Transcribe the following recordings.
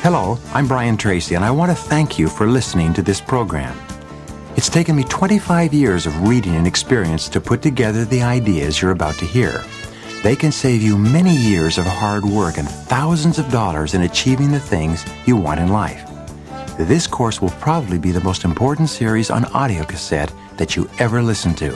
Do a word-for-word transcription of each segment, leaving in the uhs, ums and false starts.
Hello, I'm Brian Tracy, and I want to thank you for listening to this program. It's taken me twenty-five years of reading and experience to put together the ideas you're about to hear. They can save you many years of hard work and thousands of dollars in achieving the things you want in life. This course will probably be the most important series on audio cassette that you ever listen to.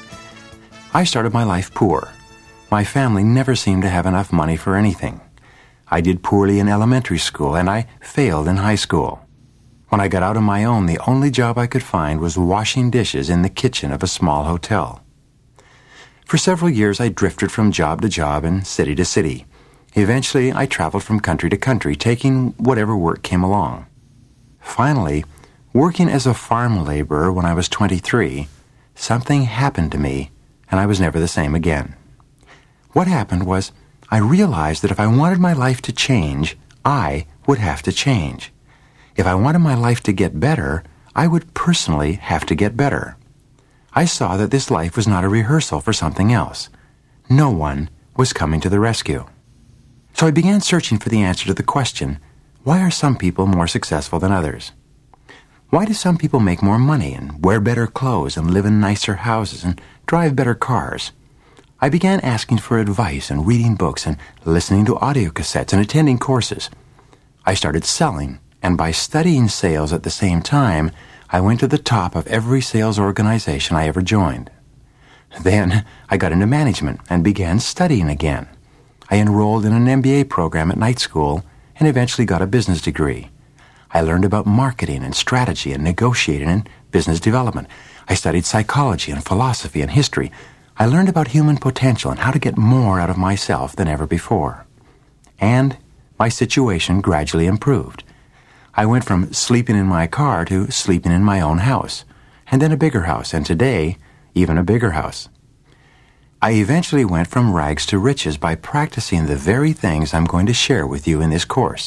I started my life poor. My family never seemed to have enough money for anything. I did poorly in elementary school, and I failed in high school. When I got out on my own, the only job I could find was washing dishes in the kitchen of a small hotel. For several years, I drifted from job to job and city to city. Eventually, I traveled from country to country, taking whatever work came along. Finally, working as a farm laborer when I was twenty-three, something happened to me, and I was never the same again. What happened was, I realized that if I wanted my life to change, I would have to change. If I wanted my life to get better, I would personally have to get better. I saw that this life was not a rehearsal for something else. No one was coming to the rescue. So I began searching for the answer to the question, why are some people more successful than others? Why do some people make more money and wear better clothes and live in nicer houses and drive better cars? I began asking for advice and reading books and listening to audio cassettes and attending courses. I started selling, and by studying sales at the same time, I went to the top of every sales organization I ever joined. Then I got into management and began studying again. I enrolled in an M B A program at night school and eventually got a business degree. I learned about marketing and strategy and negotiating and business development. I studied psychology and philosophy and history. I learned about human potential and how to get more out of myself than ever before. And my situation gradually improved. I went from sleeping in my car to sleeping in my own house, and then a bigger house, and today, even a bigger house. I eventually went from rags to riches by practicing the very things I'm going to share with you in this course.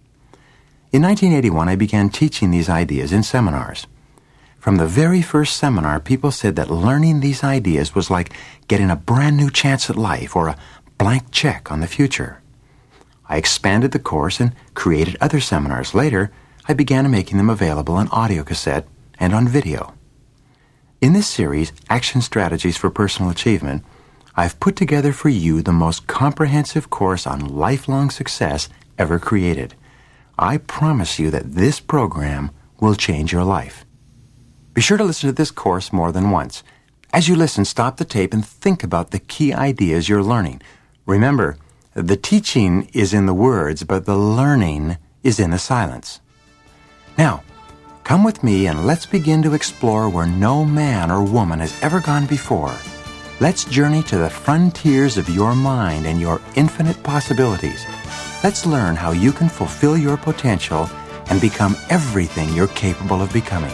In nineteen eighty-one, I began teaching these ideas in seminars. From the very first seminar, people said that learning these ideas was like getting a brand new chance at life or a blank check on the future. I expanded the course and created other seminars. Later, I began making them available on audio cassette and on video. In this series, Action Strategies for Personal Achievement, I've put together for you the most comprehensive course on lifelong success ever created. I promise you that this program will change your life. Be sure to listen to this course more than once. As you listen, stop the tape and think about the key ideas you're learning. Remember, the teaching is in the words, but the learning is in the silence. Now, come with me and let's begin to explore where no man or woman has ever gone before. Let's journey to the frontiers of your mind and your infinite possibilities. Let's learn how you can fulfill your potential and become everything you're capable of becoming.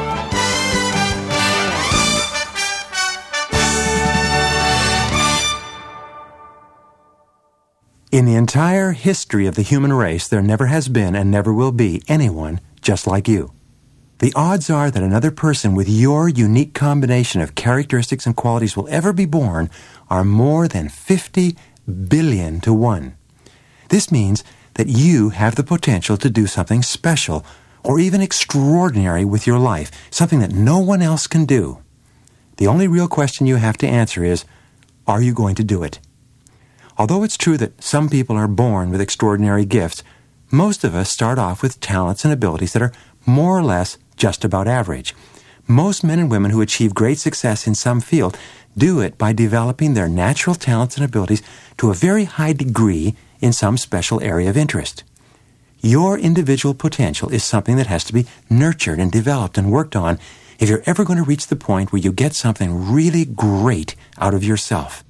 In the entire history of the human race, there never has been and never will be anyone just like you. The odds are that another person with your unique combination of characteristics and qualities will ever be born are more than fifty billion to one. This means that you have the potential to do something special or even extraordinary with your life, something that no one else can do. The only real question you have to answer is, are you going to do it? Although it's true that some people are born with extraordinary gifts, most of us start off with talents and abilities that are more or less just about average. Most men and women who achieve great success in some field do it by developing their natural talents and abilities to a very high degree in some special area of interest. Your individual potential is something that has to be nurtured and developed and worked on if you're ever going to reach the point where you get something really great out of yourself.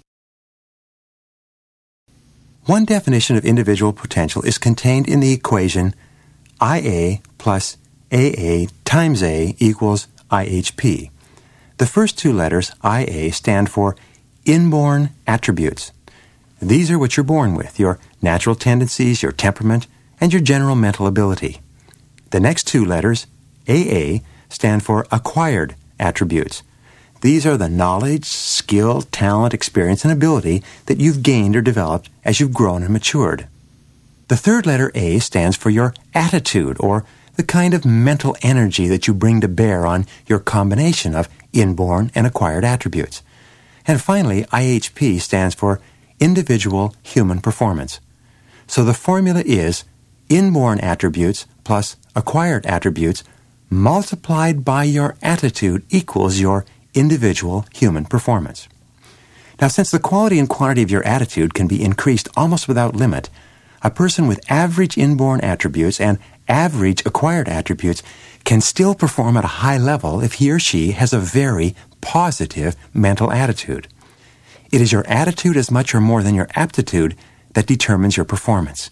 One definition of individual potential is contained in the equation I A plus A A times A equals I H P. The first two letters, I A, stand for inborn attributes. These are what you're born with, your natural tendencies, your temperament, and your general mental ability. The next two letters, A A, stand for acquired attributes. These are the knowledge, skill, talent, experience, and ability that you've gained or developed as you've grown and matured. The third letter A stands for your attitude, or the kind of mental energy that you bring to bear on your combination of inborn and acquired attributes. And finally, I H P stands for individual human performance. So the formula is inborn attributes plus acquired attributes multiplied by your attitude equals your individual human performance. Now, since the quality and quantity of your attitude can be increased almost without limit, a person with average inborn attributes and average acquired attributes can still perform at a high level if he or she has a very positive mental attitude. It is your attitude as much or more than your aptitude that determines your performance.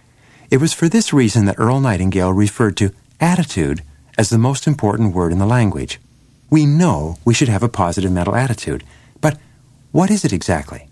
It was for this reason that Earl Nightingale referred to attitude as the most important word in the language. We know we should have a positive mental attitude, but what is it exactly?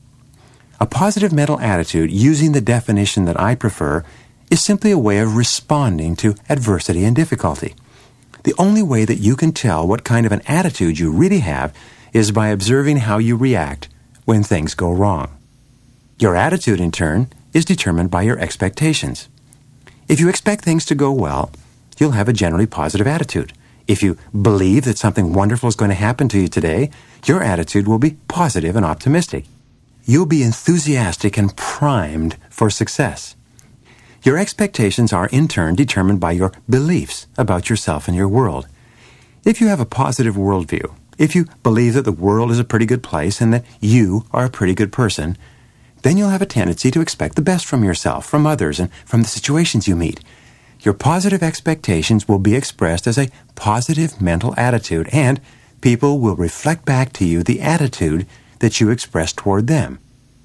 A positive mental attitude, using the definition that I prefer, is simply a way of responding to adversity and difficulty. The only way that you can tell what kind of an attitude you really have is by observing how you react when things go wrong. Your attitude, in turn, is determined by your expectations. If you expect things to go well, you'll have a generally positive attitude. If you believe that something wonderful is going to happen to you today, your attitude will be positive and optimistic. You'll be enthusiastic and primed for success. Your expectations are, in turn, determined by your beliefs about yourself and your world. If you have a positive worldview, if you believe that the world is a pretty good place and that you are a pretty good person, then you'll have a tendency to expect the best from yourself, from others, and from the situations you meet. Your positive expectations will be expressed as a positive mental attitude, and people will reflect back to you the attitude that you express toward them.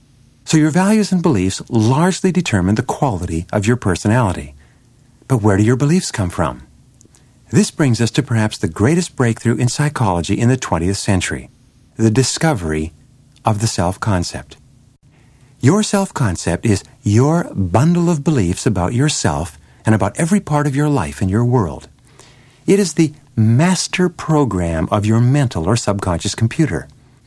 So your values and beliefs largely determine the quality of your personality. But where do your beliefs come from? This brings us to perhaps the greatest breakthrough in psychology in the twentieth century, the discovery of the self-concept. Your self-concept is your bundle of beliefs about yourself and about every part of your life and your world. It is the master program of your mental or subconscious computer.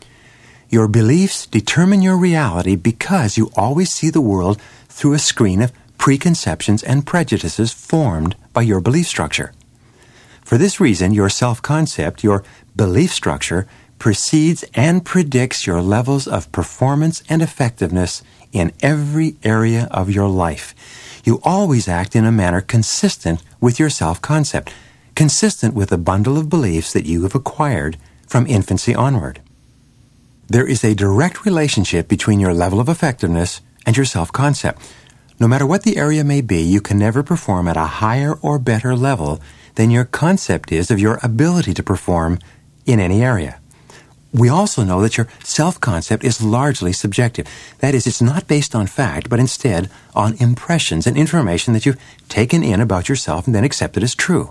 Your beliefs determine your reality because you always see the world through a screen of preconceptions and prejudices formed by your belief structure. For this reason, your self-concept, your belief structure, precedes and predicts your levels of performance and effectiveness in every area of your life. You always act in a manner consistent with your self-concept, consistent with the bundle of beliefs that you have acquired from infancy onward. There is a direct relationship between your level of effectiveness and your self-concept. No matter what the area may be, you can never perform at a higher or better level than your concept is of your ability to perform in any area. We also know that your self-concept is largely subjective. That is, it's not based on fact, but instead on impressions and information that you've taken in about yourself and then accepted as true.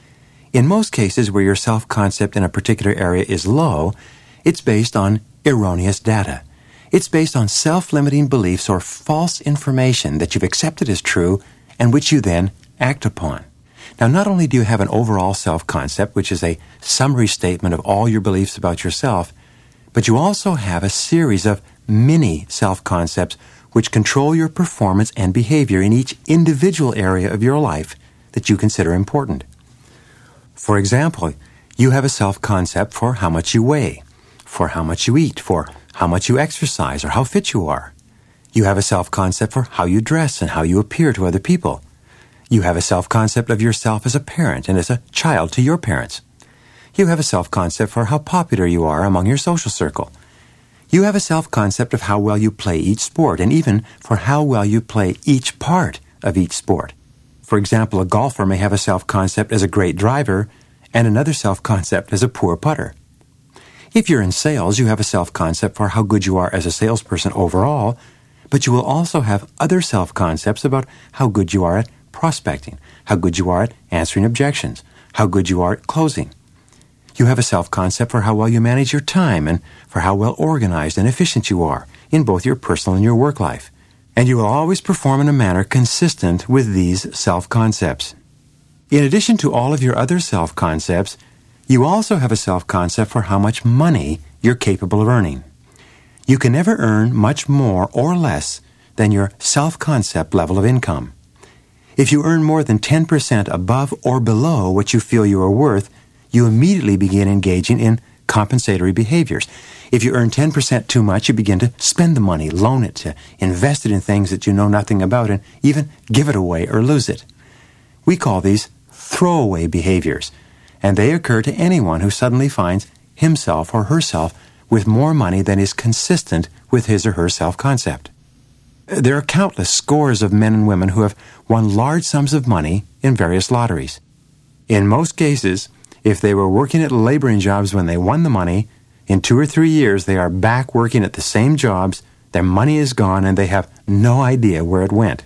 In most cases where your self-concept in a particular area is low, it's based on erroneous data. It's based on self-limiting beliefs or false information that you've accepted as true and which you then act upon. Now, not only do you have an overall self-concept, which is a summary statement of all your beliefs about yourself, but you also have a series of mini self-concepts which control your performance and behavior in each individual area of your life that you consider important. For example, you have a self-concept for how much you weigh, for how much you eat, for how much you exercise, or how fit you are. You have a self-concept for how you dress and how you appear to other people. You have a self-concept of yourself as a parent and as a child to your parents. You have a self-concept for how popular you are among your social circle. You have a self-concept of how well you play each sport, and even for how well you play each part of each sport. For example, a golfer may have a self-concept as a great driver and another self-concept as a poor putter. If you're in sales, you have a self-concept for how good you are as a salesperson overall, but you will also have other self-concepts about how good you are at prospecting, how good you are at answering objections, how good you are at closing. You have a self-concept for how well you manage your time and for how well organized and efficient you are in both your personal and your work life. And you will always perform in a manner consistent with these self-concepts. In addition to all of your other self-concepts, you also have a self-concept for how much money you're capable of earning. You can never earn much more or less than your self-concept level of income. If you earn more than ten percent above or below what you feel you are worth, you immediately begin engaging in compensatory behaviors. If you earn ten percent too much, you begin to spend the money, loan it, to invest it in things that you know nothing about, and even give it away or lose it. We call these throwaway behaviors, and they occur to anyone who suddenly finds himself or herself with more money than is consistent with his or her self-concept. There are countless scores of men and women who have won large sums of money in various lotteries. In most cases, if they were working at laboring jobs when they won the money, in two or three years they are back working at the same jobs, their money is gone, and they have no idea where it went.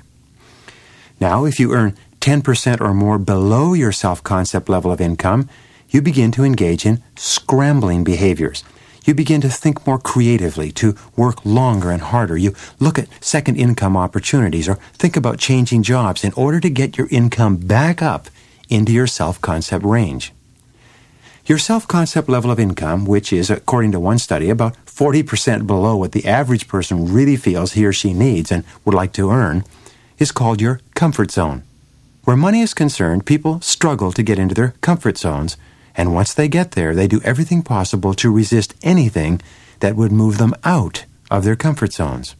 Now, if you earn ten percent or more below your self-concept level of income, you begin to engage in scrambling behaviors. You begin to think more creatively, to work longer and harder. You look at second income opportunities or think about changing jobs in order to get your income back up into your self-concept range. Your self-concept level of income, which is, according to one study, about forty percent below what the average person really feels he or she needs and would like to earn, is called your comfort zone. Where money is concerned, people struggle to get into their comfort zones, and once they get there, they do everything possible to resist anything that would move them out of their comfort zones.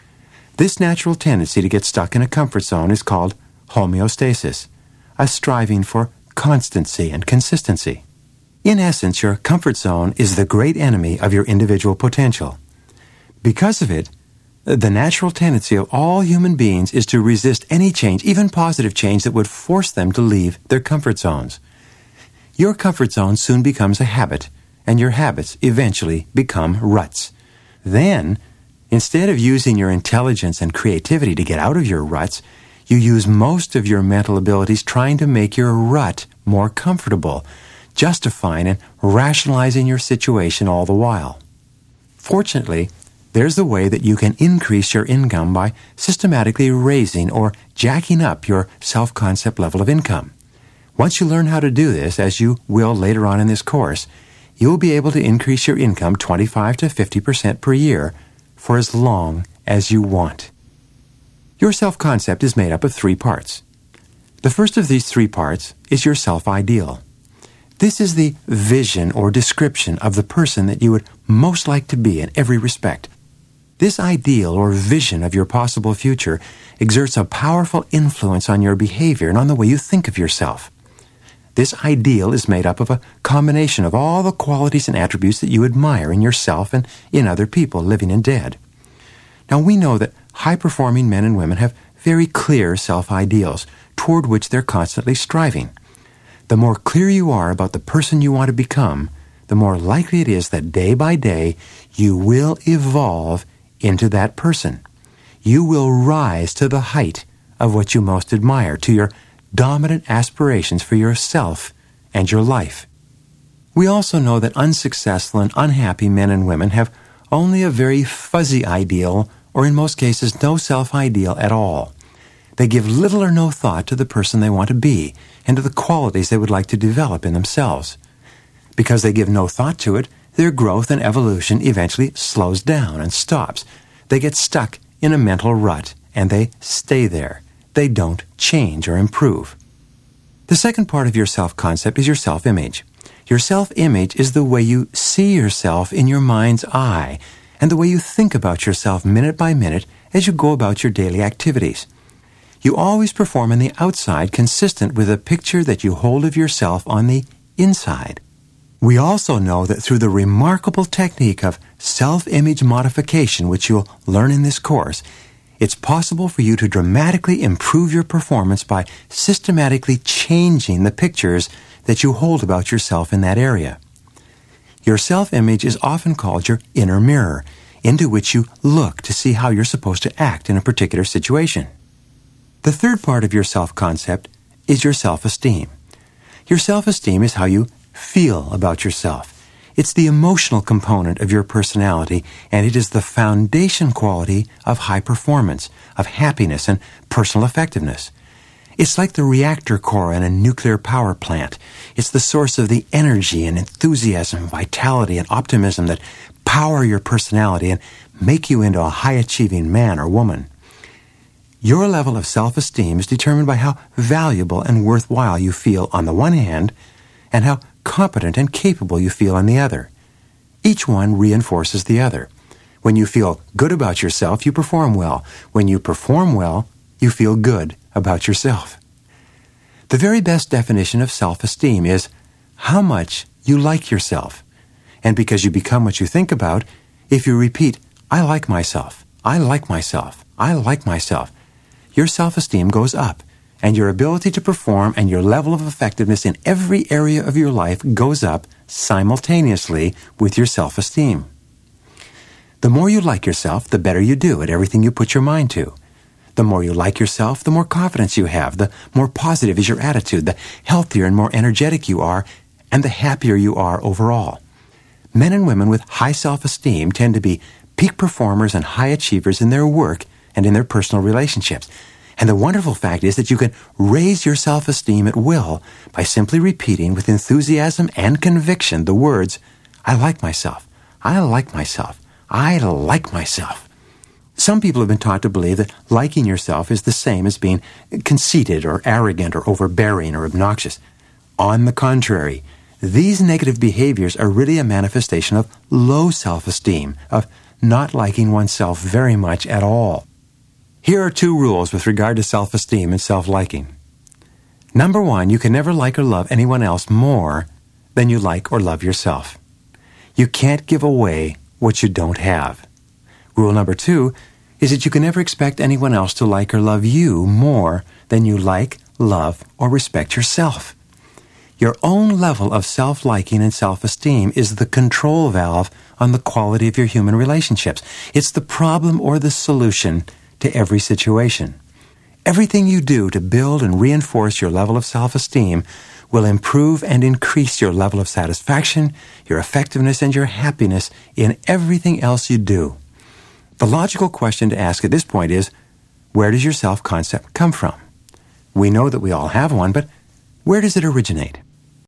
This natural tendency to get stuck in a comfort zone is called homeostasis, a striving for constancy and consistency. In essence, your comfort zone is the great enemy of your individual potential. Because of it, the natural tendency of all human beings is to resist any change, even positive change, that would force them to leave their comfort zones. Your comfort zone soon becomes a habit, and your habits eventually become ruts. Then, instead of using your intelligence and creativity to get out of your ruts, you use most of your mental abilities trying to make your rut more comfortable, justifying and rationalizing your situation all the while. Fortunately, there's a way that you can increase your income by systematically raising or jacking up your self-concept level of income. Once you learn how to do this, as you will later on in this course, you'll be able to increase your income twenty-five to fifty percent per year for as long as you want. Your self-concept is made up of three parts. The first of these three parts is your self-ideal. This is the vision or description of the person that you would most like to be in every respect. This ideal or vision of your possible future exerts a powerful influence on your behavior and on the way you think of yourself. This ideal is made up of a combination of all the qualities and attributes that you admire in yourself and in other people, living and dead. Now, we know that high-performing men and women have very clear self-ideals toward which they're constantly striving. The more clear you are about the person you want to become, the more likely it is that day by day you will evolve into that person. You will rise to the height of what you most admire, to your dominant aspirations for yourself and your life. We also know that unsuccessful and unhappy men and women have only a very fuzzy ideal, or in most cases no self-ideal at all. They give little or no thought to the person they want to be and to the qualities they would like to develop in themselves. Because they give no thought to it, their growth and evolution eventually slows down and stops. They get stuck in a mental rut, and they stay there. They don't change or improve. The second part of your self-concept is your self-image. Your self-image is the way you see yourself in your mind's eye and the way you think about yourself minute by minute as you go about your daily activities. You always perform on the outside consistent with the picture that you hold of yourself on the inside. We also know that through the remarkable technique of self-image modification, which you'll learn in this course, it's possible for you to dramatically improve your performance by systematically changing the pictures that you hold about yourself in that area. Your self-image is often called your inner mirror, into which you look to see how you're supposed to act in a particular situation. The third part of your self-concept is your self-esteem. Your self-esteem is how you feel about yourself. It's the emotional component of your personality, and it is the foundation quality of high performance, of happiness, and personal effectiveness. It's like the reactor core in a nuclear power plant. It's the source of the energy and enthusiasm, vitality, and optimism that power your personality and make you into a high-achieving man or woman. Your level of self-esteem is determined by how valuable and worthwhile you feel on the one hand, and how competent and capable you feel on the other. Each one reinforces the other. When you feel good about yourself, you perform well. When you perform well, you feel good about yourself. The very best definition of self-esteem is how much you like yourself. And because you become what you think about, if you repeat, I like myself, I like myself, I like myself, your self-esteem goes up, and your ability to perform and your level of effectiveness in every area of your life goes up simultaneously with your self-esteem. The more you like yourself, the better you do at everything you put your mind to. The more you like yourself, the more confidence you have, the more positive is your attitude, the healthier and more energetic you are, and the happier you are overall. Men and women with high self-esteem tend to be peak performers and high achievers in their work and in their personal relationships. And the wonderful fact is that you can raise your self-esteem at will by simply repeating with enthusiasm and conviction the words, I like myself, I like myself, I like myself. Some people have been taught to believe that liking yourself is the same as being conceited or arrogant or overbearing or obnoxious. On the contrary, these negative behaviors are really a manifestation of low self-esteem, of not liking oneself very much at all. Here are two rules with regard to self-esteem and self-liking. Number one, you can never like or love anyone else more than you like or love yourself. You can't give away what you don't have. Rule number two is that you can never expect anyone else to like or love you more than you like, love, or respect yourself. Your own level of self-liking and self-esteem is the control valve on the quality of your human relationships. It's the problem or the solution to every situation. Everything you do to build and reinforce your level of self-esteem will improve and increase your level of satisfaction, your effectiveness, and your happiness in everything else you do. The logical question to ask at this point is, where does your self-concept come from? We know that we all have one, but where does it originate?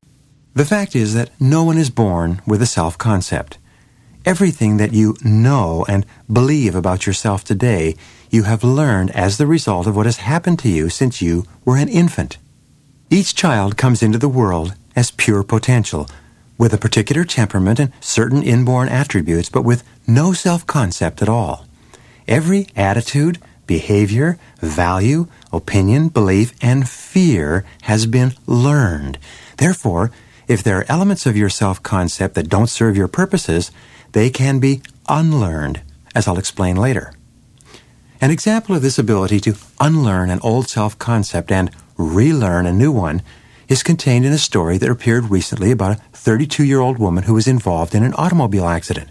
The fact is that no one is born with a self-concept. Everything that you know and believe about yourself today, you have learned as the result of what has happened to you since you were an infant. Each child comes into the world as pure potential, with a particular temperament and certain inborn attributes, but with no self-concept at all. Every attitude, behavior, value, opinion, belief, and fear has been learned. Therefore, if there are elements of your self-concept that don't serve your purposes, they can be unlearned, as I'll explain later. An example of this ability to unlearn an old self-concept and relearn a new one is contained in a story that appeared recently about a thirty-two-year-old woman who was involved in an automobile accident.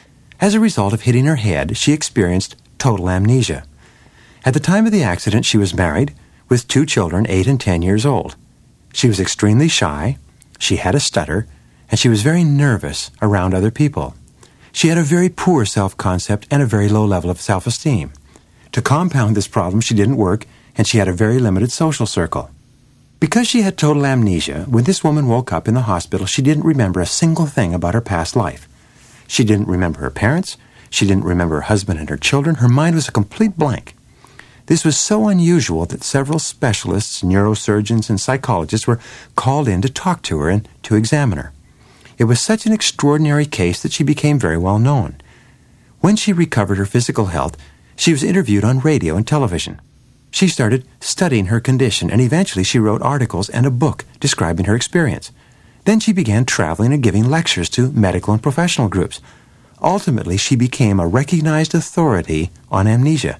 As a result of hitting her head, she experienced total amnesia. At the time of the accident, she was married with two children, eight and ten years old. She was extremely shy, she had a stutter, and she was very nervous around other people. She had a very poor self-concept and a very low level of self-esteem. To compound this problem, she didn't work, and she had a very limited social circle. Because she had total amnesia, when this woman woke up in the hospital, she didn't remember a single thing about her past life. She didn't remember her parents. She didn't remember her husband and her children. Her mind was a complete blank. This was so unusual that several specialists, neurosurgeons, and psychologists were called in to talk to her and to examine her. It was such an extraordinary case that she became very well known. When she recovered her physical health, she was interviewed on radio and television. She started studying her condition, and eventually she wrote articles and a book describing her experience. Then she began traveling and giving lectures to medical and professional groups. Ultimately, she became a recognized authority on amnesia.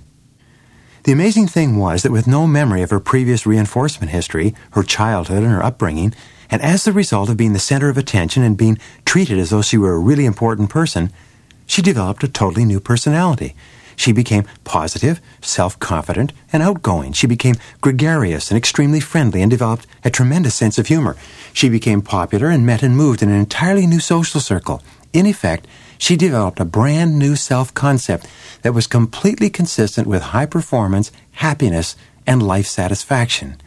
The amazing thing was that with no memory of her previous reinforcement history, her childhood and her upbringing, and as the result of being the center of attention and being treated as though she were a really important person, she developed a totally new personality. She became positive, self-confident, and outgoing. She became gregarious and extremely friendly and developed a tremendous sense of humor. She became popular and met and moved in an entirely new social circle. In effect, she developed a brand new self-concept that was completely consistent with high performance, happiness, and life satisfaction.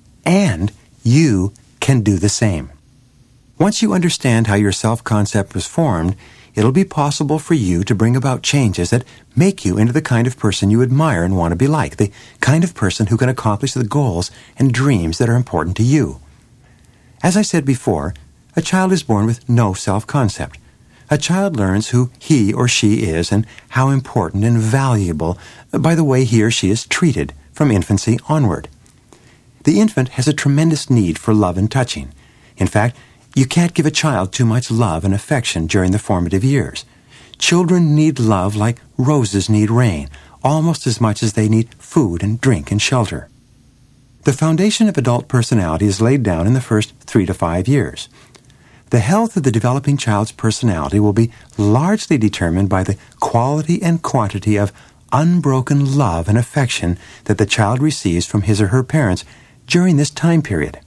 And you can do the same. Once you understand how your self-concept was formed, it'll be possible for you to bring about changes that make you into the kind of person you admire and want to be like, the kind of person who can accomplish the goals and dreams that are important to you. As I said before, a child is born with no self-concept. A child learns who he or she is and how important and valuable by the way he or she is treated from infancy onward. The infant has a tremendous need for love and touching. In fact, you can't give a child too much love and affection during the formative years. Children need love like roses need rain, almost as much as they need food and drink and shelter. The foundation of adult personality is laid down in the first three to five years. The health of the developing child's personality will be largely determined by the quality and quantity of unbroken love and affection that the child receives from his or her parents during this time period.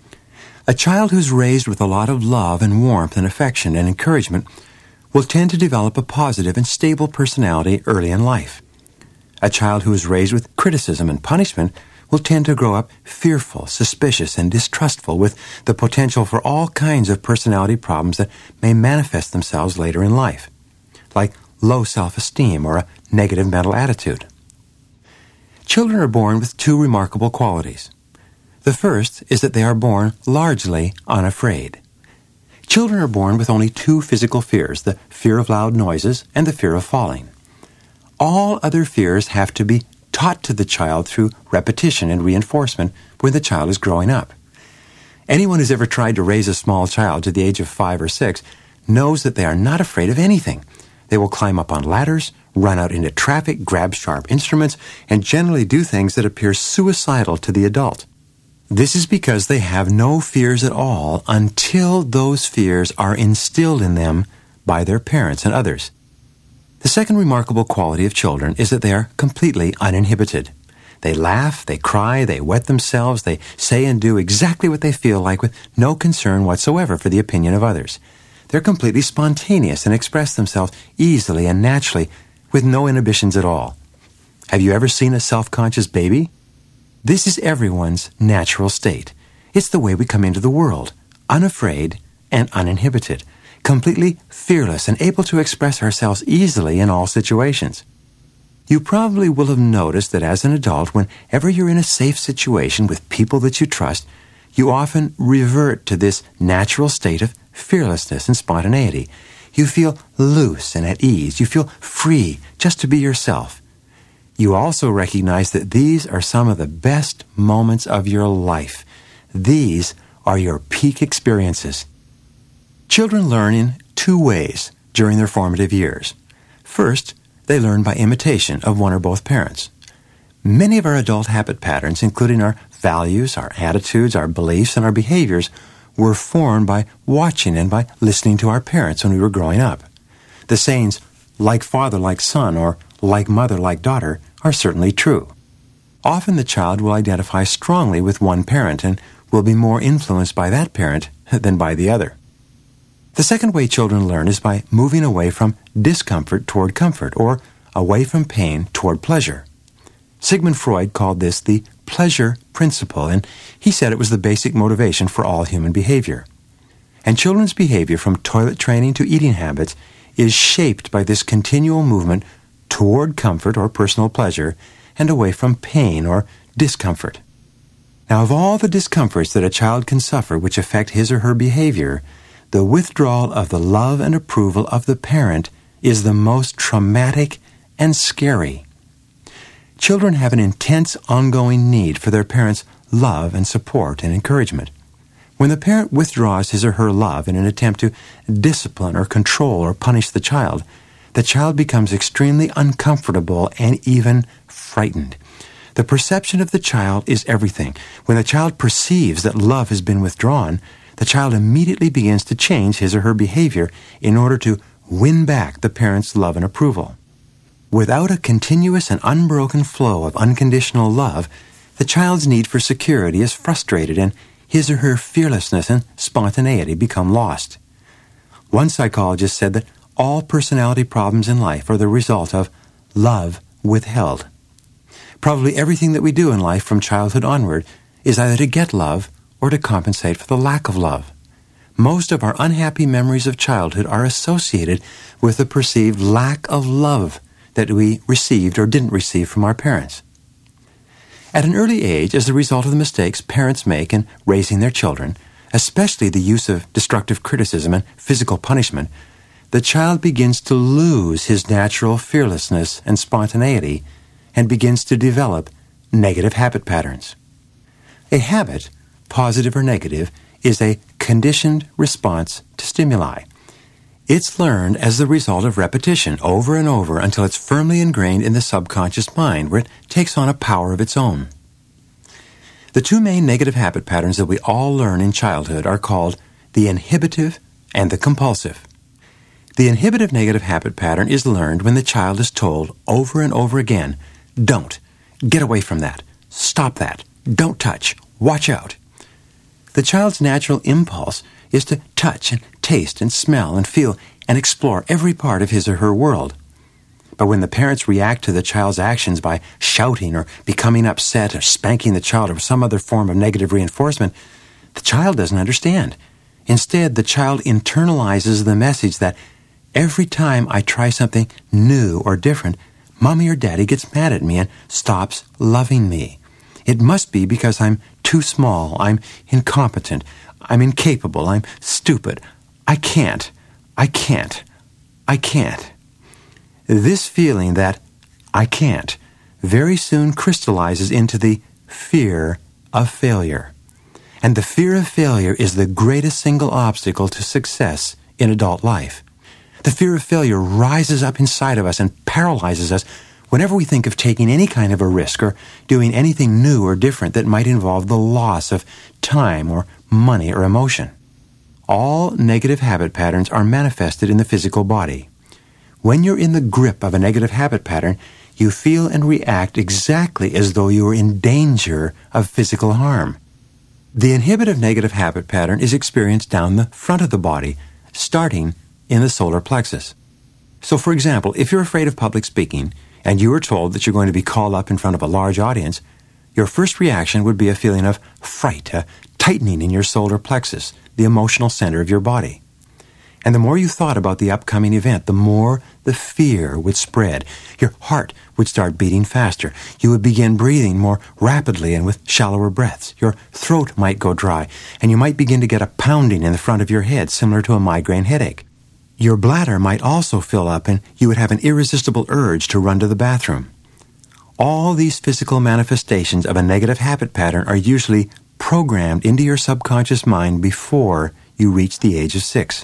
A child who's raised with a lot of love and warmth and affection and encouragement will tend to develop a positive and stable personality early in life. A child who is raised with criticism and punishment will tend to grow up fearful, suspicious, and distrustful, with the potential for all kinds of personality problems that may manifest themselves later in life, like low self-esteem or a negative mental attitude. Children are born with two remarkable qualities. The first is that they are born largely unafraid. Children are born with only two physical fears, the fear of loud noises and the fear of falling. All other fears have to be taught to the child through repetition and reinforcement when the child is growing up. Anyone who's ever tried to raise a small child to the age of five or six knows that they are not afraid of anything. They will climb up on ladders, run out into traffic, grab sharp instruments, and generally do things that appear suicidal to the adult. This is because they have no fears at all until those fears are instilled in them by their parents and others. The second remarkable quality of children is that they are completely uninhibited. They laugh, they cry, they wet themselves, they say and do exactly what they feel like with no concern whatsoever for the opinion of others. They're completely spontaneous and express themselves easily and naturally with no inhibitions at all. Have you ever seen a self-conscious baby? This is everyone's natural state. It's the way we come into the world, unafraid and uninhibited, completely fearless and able to express ourselves easily in all situations. You probably will have noticed that as an adult, whenever you're in a safe situation with people that you trust, you often revert to this natural state of fearlessness and spontaneity. You feel loose and at ease. You feel free just to be yourself. You also recognize that these are some of the best moments of your life. These are your peak experiences. Children learn in two ways during their formative years. First, they learn by imitation of one or both parents. Many of our adult habit patterns, including our values, our attitudes, our beliefs, and our behaviors, were formed by watching and by listening to our parents when we were growing up. The sayings, like father, like son, or like mother, like daughter, are certainly true. Often the child will identify strongly with one parent and will be more influenced by that parent than by the other. The second way children learn is by moving away from discomfort toward comfort, or away from pain toward pleasure. Sigmund Freud called this the pleasure principle, and he said it was the basic motivation for all human behavior. And children's behavior, from toilet training to eating habits, is shaped by this continual movement toward comfort or personal pleasure and away from pain or discomfort. Now, of all the discomforts that a child can suffer which affect his or her behavior, the withdrawal of the love and approval of the parent is the most traumatic and scary. Children have an intense ongoing need for their parents' love and support and encouragement. When the parent withdraws his or her love in an attempt to discipline or control or punish the child, the child becomes extremely uncomfortable and even frightened. The perception of the child is everything. When the child perceives that love has been withdrawn, the child immediately begins to change his or her behavior in order to win back the parent's love and approval. Without a continuous and unbroken flow of unconditional love, the child's need for security is frustrated and his or her fearlessness and spontaneity become lost. One psychologist said that all personality problems in life are the result of love withheld. Probably everything that we do in life from childhood onward is either to get love or to compensate for the lack of love. most of our unhappy memories of childhood are associated with the perceived lack of love that we received or didn't receive from our parents. At an early age, as a result of the mistakes parents make in raising their children, especially the use of destructive criticism and physical punishment, the child begins to lose his natural fearlessness and spontaneity and begins to develop negative habit patterns. A habit, positive or negative, is a conditioned response to stimuli. It's learned as the result of repetition over and over until it's firmly ingrained in the subconscious mind, where it takes on a power of its own. The two main negative habit patterns that we all learn in childhood are called the inhibitive and the compulsive. The inhibitive negative habit pattern is learned when the child is told over and over again, "Don't, get away from that, stop that, don't touch, watch out." The child's natural impulse is to touch and taste and smell and feel and explore every part of his or her world. But when the parents react to the child's actions by shouting or becoming upset or spanking the child or some other form of negative reinforcement, the child doesn't understand. Instead, the child internalizes the message that every time I try something new or different, Mommy or Daddy gets mad at me and stops loving me. It must be because I'm too small, I'm incompetent, I'm incapable, I'm stupid. I can't, I can't, I can't. This feeling that I can't very soon crystallizes into the fear of failure. And the fear of failure is the greatest single obstacle to success in adult life. The fear of failure rises up inside of us and paralyzes us whenever we think of taking any kind of a risk or doing anything new or different that might involve the loss of time or money or emotion. All negative habit patterns are manifested in the physical body. When you're in the grip of a negative habit pattern, you feel and react exactly as though you were in danger of physical harm. The inhibitive negative habit pattern is experienced down the front of the body, starting in the solar plexus. So, for example, if you're afraid of public speaking, and you were told that you're going to be called up in front of a large audience, your first reaction would be a feeling of fright, a tightening in your solar plexus, the emotional center of your body. And the more you thought about the upcoming event, the more the fear would spread. Your heart would start beating faster. You would begin breathing more rapidly and with shallower breaths. Your throat might go dry, and you might begin to get a pounding in the front of your head, similar to a migraine headache. Your bladder might also fill up, and you would have an irresistible urge to run to the bathroom. All these physical manifestations of a negative habit pattern are usually programmed into your subconscious mind before you reach the age of six.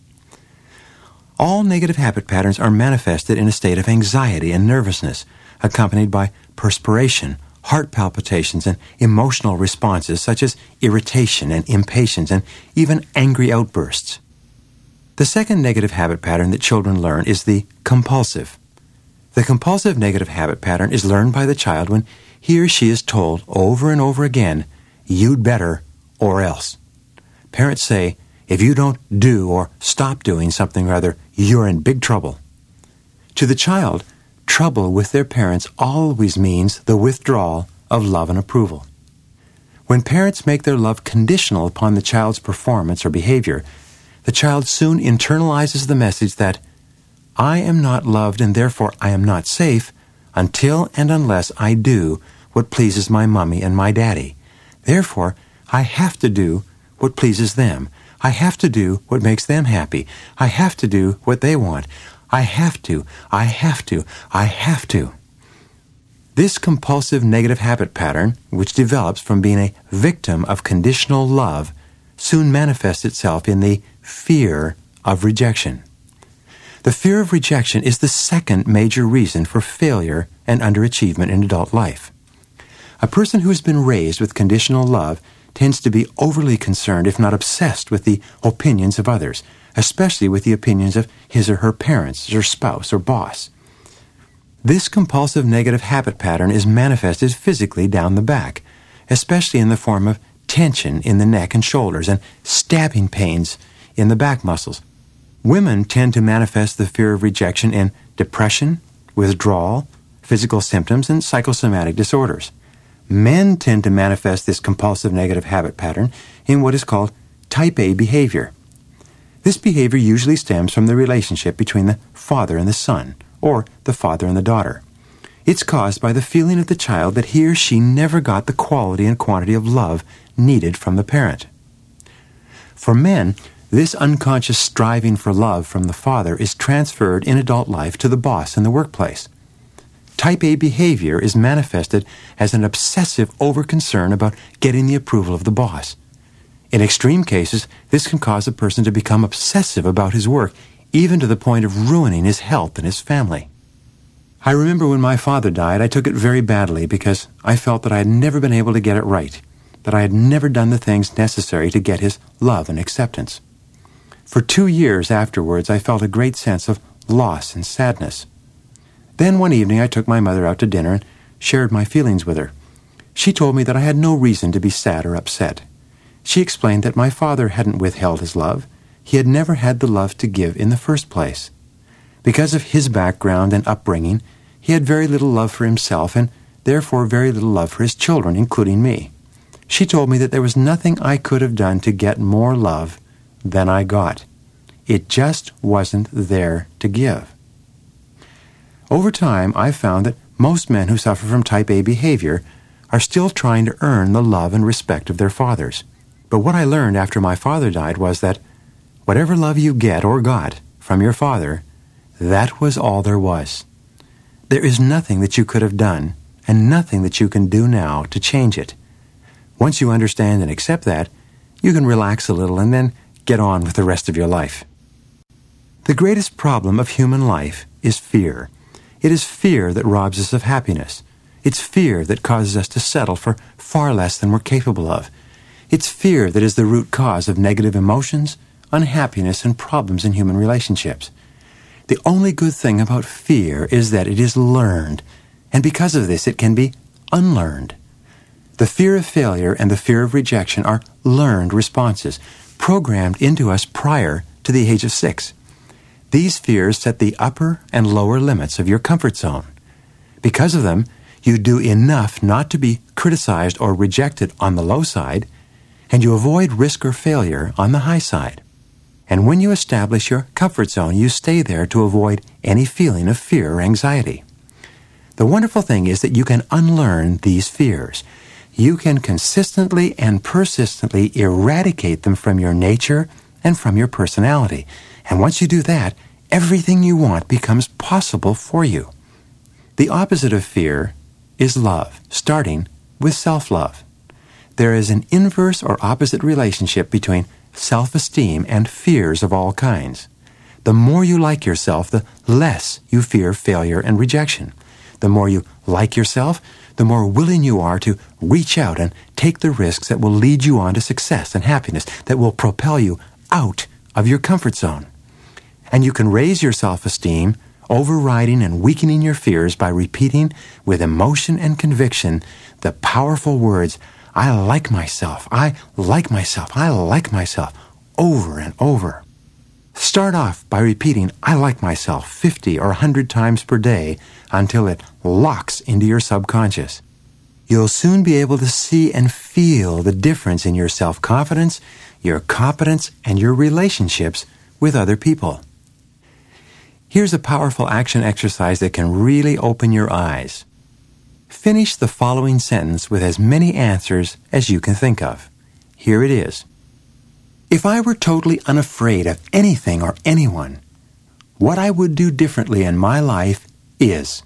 All negative habit patterns are manifested in a state of anxiety and nervousness, accompanied by perspiration, heart palpitations, and emotional responses such as irritation and impatience and even angry outbursts. The second negative habit pattern that children learn is the compulsive. The compulsive negative habit pattern is learned by the child when he or she is told over and over again, "You'd better," or else. Parents say, if you don't do or stop doing something or other, you're in big trouble. To the child, trouble with their parents always means the withdrawal of love and approval. When parents make their love conditional upon the child's performance or behavior, the child soon internalizes the message that I am not loved and therefore I am not safe until and unless I do what pleases my mommy and my daddy. Therefore, I have to do what pleases them. I have to do what makes them happy. I have to do what they want. I have to, I have to, I have to. This compulsive negative habit pattern, which develops from being a victim of conditional love, soon manifests itself in the fear of rejection. The fear of rejection is the second major reason for failure and underachievement in adult life. A person who has been raised with conditional love tends to be overly concerned, if not obsessed, with the opinions of others, especially with the opinions of his or her parents, or spouse, or boss. This compulsive negative habit pattern is manifested physically down the back, especially in the form of tension in the neck and shoulders and stabbing pains in the back muscles. Women tend to manifest the fear of rejection in depression, withdrawal, physical symptoms, and psychosomatic disorders. Men tend to manifest this compulsive negative habit pattern in what is called type A behavior, This behavior usually stems from the relationship between the father and the son, or the father and the daughter. It's caused by the feeling of the child that he or she never got the quality and quantity of love needed from the parent. For men, this unconscious striving for love from the father is transferred in adult life to the boss in the workplace. Type A behavior is manifested as an obsessive over-concern about getting the approval of the boss. In extreme cases, this can cause a person to become obsessive about his work, even to the point of ruining his health and his family. I remember when my father died, I took it very badly because I felt that I had never been able to get it right, that I had never done the things necessary to get his love and acceptance. For two years afterwards, I felt a great sense of loss and sadness. Then one evening, I took my mother out to dinner and shared my feelings with her. She told me that I had no reason to be sad or upset. She explained that my father hadn't withheld his love. He had never had the love to give in the first place. Because of his background and upbringing, he had very little love for himself and therefore very little love for his children, including me. She told me that there was nothing I could have done to get more love than I got. It just wasn't there to give. Over time, I've found that most men who suffer from type A behavior are still trying to earn the love and respect of their fathers. But what I learned after my father died was that whatever love you get or got from your father, that was all there was. There is nothing that you could have done and nothing that you can do now to change it. Once you understand and accept that, you can relax a little and then get on with the rest of your life. The greatest problem of human life is fear. It is fear that robs us of happiness. It's fear that causes us to settle for far less than we're capable of. It's fear that is the root cause of negative emotions, unhappiness, and problems in human relationships. The only good thing about fear is that it is learned, and because of this it can be unlearned. The fear of failure and the fear of rejection are learned responses, programmed into us prior to the age of six. These fears set the upper and lower limits of your comfort zone. Because of them, you do enough not to be criticized or rejected on the low side, and you avoid risk or failure on the high side. And when you establish your comfort zone, you stay there to avoid any feeling of fear or anxiety. The wonderful thing is that you can unlearn these fears. You can consistently and persistently eradicate them from your nature and from your personality. And once you do that, everything you want becomes possible for you. The opposite of fear is love, starting with self-love. There is an inverse or opposite relationship between self-esteem and fears of all kinds. The more you like yourself, the less you fear failure and rejection. The more you like yourself, the more willing you are to reach out and take the risks that will lead you on to success and happiness, that will propel you out of your comfort zone. And you can raise your self-esteem, overriding and weakening your fears by repeating with emotion and conviction the powerful words, I like myself, I like myself, I like myself, over and over. Start off by repeating, I like myself, fifty or one hundred times per day until it locks into your subconscious. You'll soon be able to see and feel the difference in your self-confidence, your competence, and your relationships with other people. Here's a powerful action exercise that can really open your eyes. Finish the following sentence with as many answers as you can think of. Here it is. If I were totally unafraid of anything or anyone, what I would do differently in my life is.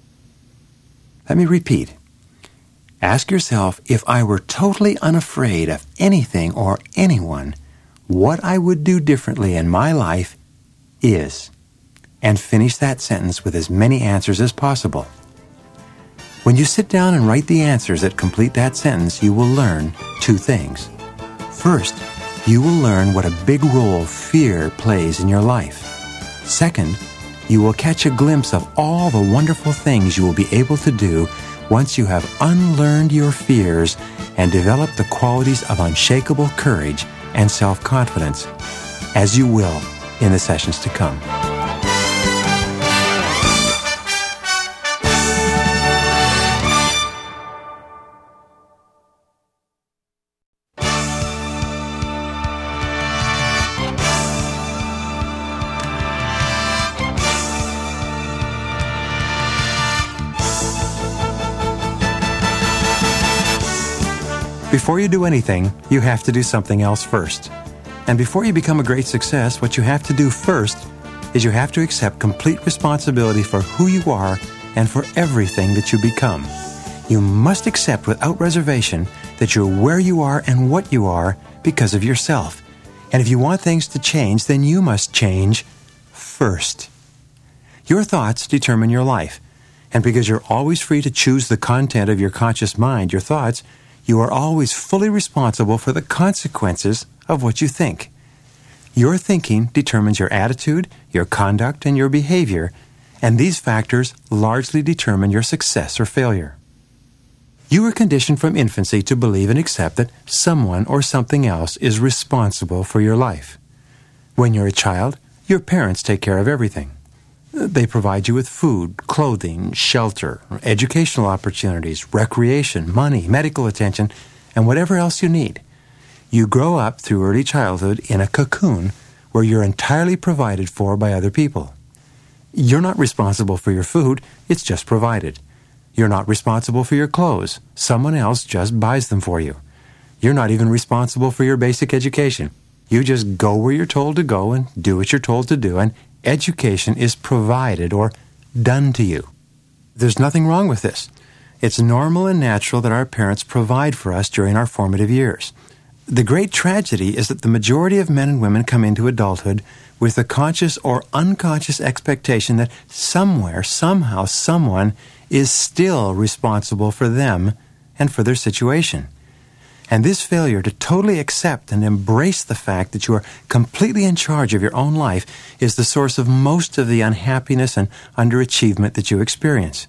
Let me repeat. Ask yourself, if I were totally unafraid of anything or anyone, what I would do differently in my life is. And finish that sentence with as many answers as possible. When you sit down and write the answers that complete that sentence, you will learn two things. First, you will learn what a big role fear plays in your life. Second, you will catch a glimpse of all the wonderful things you will be able to do once you have unlearned your fears and developed the qualities of unshakable courage and self-confidence, as you will in the sessions to come. Before you do anything, you have to do something else first. And before you become a great success, what you have to do first is you have to accept complete responsibility for who you are and for everything that you become. You must accept without reservation that you're where you are and what you are because of yourself. And if you want things to change, then you must change first. Your thoughts determine your life. And because you're always free to choose the content of your conscious mind, your thoughts, you are always fully responsible for the consequences of what you think. Your thinking determines your attitude, your conduct, and your behavior, and these factors largely determine your success or failure. You were conditioned from infancy to believe and accept that someone or something else is responsible for your life. When you're a child, your parents take care of everything. They provide you with food, clothing, shelter, educational opportunities, recreation, money, medical attention, and whatever else you need. You grow up through early childhood in a cocoon where you're entirely provided for by other people. You're not responsible for your food, it's just provided. You're not responsible for your clothes. Someone else just buys them for you. You're not even responsible for your basic education. You just go where you're told to go and do what you're told to do, and education is provided or done to you. There's nothing wrong with this. It's normal and natural that our parents provide for us during our formative years. The great tragedy is that the majority of men and women come into adulthood with the conscious or unconscious expectation that somewhere, somehow, someone is still responsible for them and for their situation. And this failure to totally accept and embrace the fact that you are completely in charge of your own life is the source of most of the unhappiness and underachievement that you experience.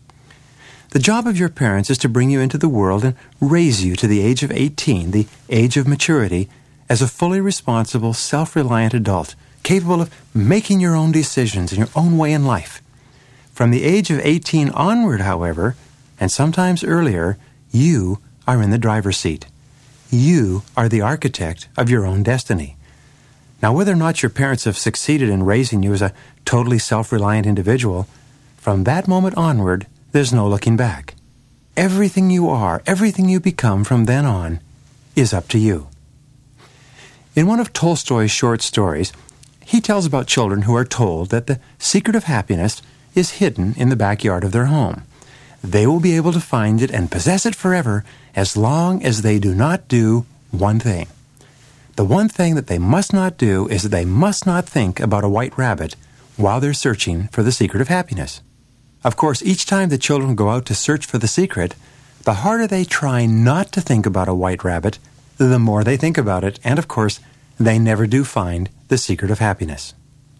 The job of your parents is to bring you into the world and raise you to the age of eighteen, the age of maturity, as a fully responsible, self-reliant adult, capable of making your own decisions in your own way in life. From the age of eighteen onward, however, and sometimes earlier, you are in the driver's seat. You are the architect of your own destiny. Now, whether or not your parents have succeeded in raising you as a totally self-reliant individual, from that moment onward, there's no looking back. Everything you are, everything you become from then on, is up to you. In one of Tolstoy's short stories, he tells about children who are told that the secret of happiness is hidden in the backyard of their home. They will be able to find it and possess it forever as long as they do not do one thing. The one thing that they must not do is that they must not think about a white rabbit while they're searching for the secret of happiness. Of course, each time the children go out to search for the secret, the harder they try not to think about a white rabbit, the more they think about it, and of course, they never do find the secret of happiness.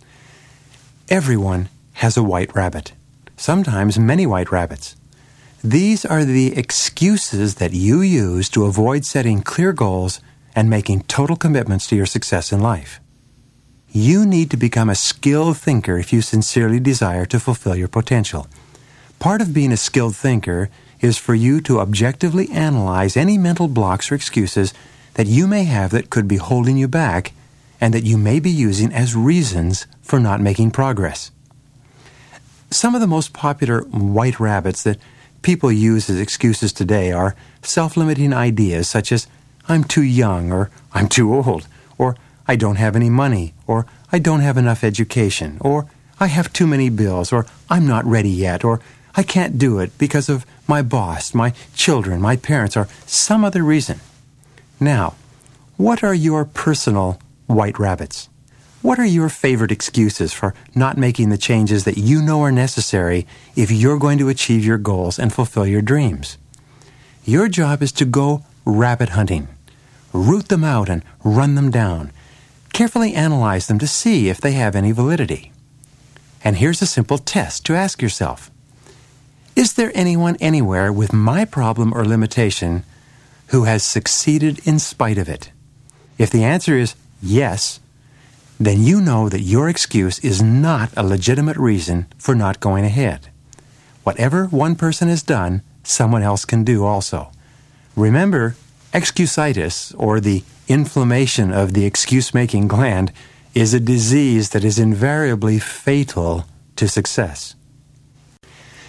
Everyone has a white rabbit, sometimes many white rabbits. These are the excuses that you use to avoid setting clear goals and making total commitments to your success in life. You need to become a skilled thinker if you sincerely desire to fulfill your potential. Part of being a skilled thinker is for you to objectively analyze any mental blocks or excuses that you may have that could be holding you back and that you may be using as reasons for not making progress. Some of the most popular white rabbits that people use as excuses today are self-limiting ideas such as, I'm too young, or I'm too old, or I don't have any money, or I don't have enough education, or I have too many bills, or I'm not ready yet, or I can't do it because of my boss, my children, my parents, or some other reason. Now, what are your personal white rabbits? What are your favorite excuses for not making the changes that you know are necessary if you're going to achieve your goals and fulfill your dreams? Your job is to go rabbit hunting. Root them out and run them down. Carefully analyze them to see if they have any validity. And here's a simple test to ask yourself. Is there anyone anywhere with my problem or limitation who has succeeded in spite of it? If the answer is yes, then you know that your excuse is not a legitimate reason for not going ahead. Whatever one person has done, someone else can do also. Remember, excusitis, or the inflammation of the excuse-making gland, is a disease that is invariably fatal to success.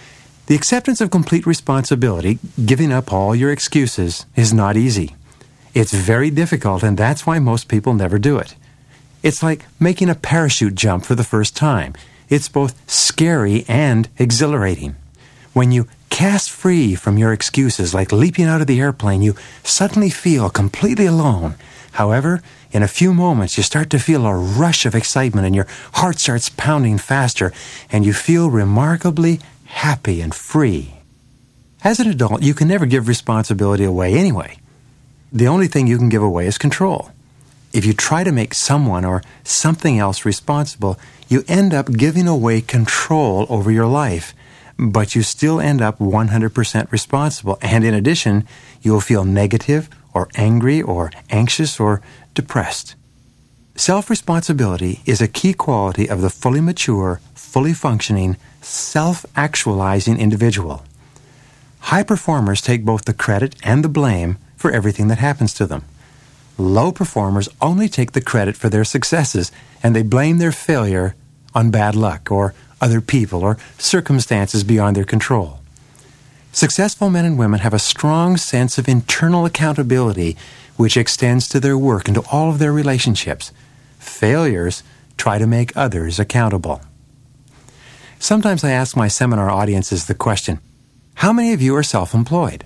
The acceptance of complete responsibility, giving up all your excuses, is not easy. It's very difficult, and that's why most people never do it. It's like making a parachute jump for the first time. It's both scary and exhilarating. When you cast free from your excuses, like leaping out of the airplane, you suddenly feel completely alone. However, in a few moments, you start to feel a rush of excitement, and your heart starts pounding faster, and you feel remarkably happy and free. As an adult, you can never give responsibility away anyway. The only thing you can give away is control. If you try to make someone or something else responsible, you end up giving away control over your life, but you still end up one hundred percent responsible. And in addition, you'll feel negative or angry or anxious or depressed. Self-responsibility is a key quality of the fully mature, fully functioning, self-actualizing individual. High performers take both the credit and the blame for everything that happens to them. Low performers only take the credit for their successes, and they blame their failure on bad luck or other people or circumstances beyond their control. Successful men and women have a strong sense of internal accountability, which extends to their work and to all of their relationships. Failures try to make others accountable. Sometimes I ask my seminar audiences the question, how many of you are self-employed?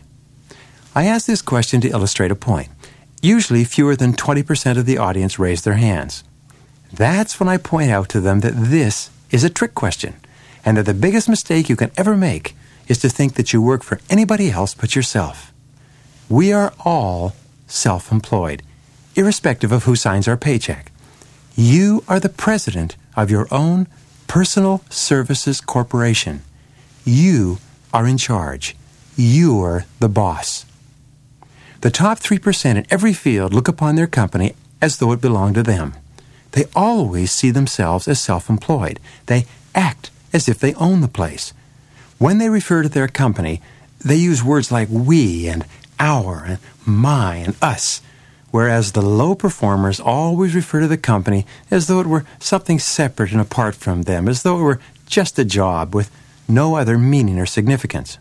I ask this question to illustrate a point. Usually fewer than twenty percent of the audience raise their hands. That's when I point out to them that this is a trick question, and that the biggest mistake you can ever make is to think that you work for anybody else but yourself. We are all self-employed, irrespective of who signs our paycheck. You are the president of your own personal services corporation. You are in charge. You're the boss. The top three percent in every field look upon their company as though it belonged to them. They always see themselves as self-employed. They act as if they own the place. When they refer to their company, they use words like we and our and my and us, whereas the low performers always refer to the company as though it were something separate and apart from them, as though it were just a job with no other meaning or significance.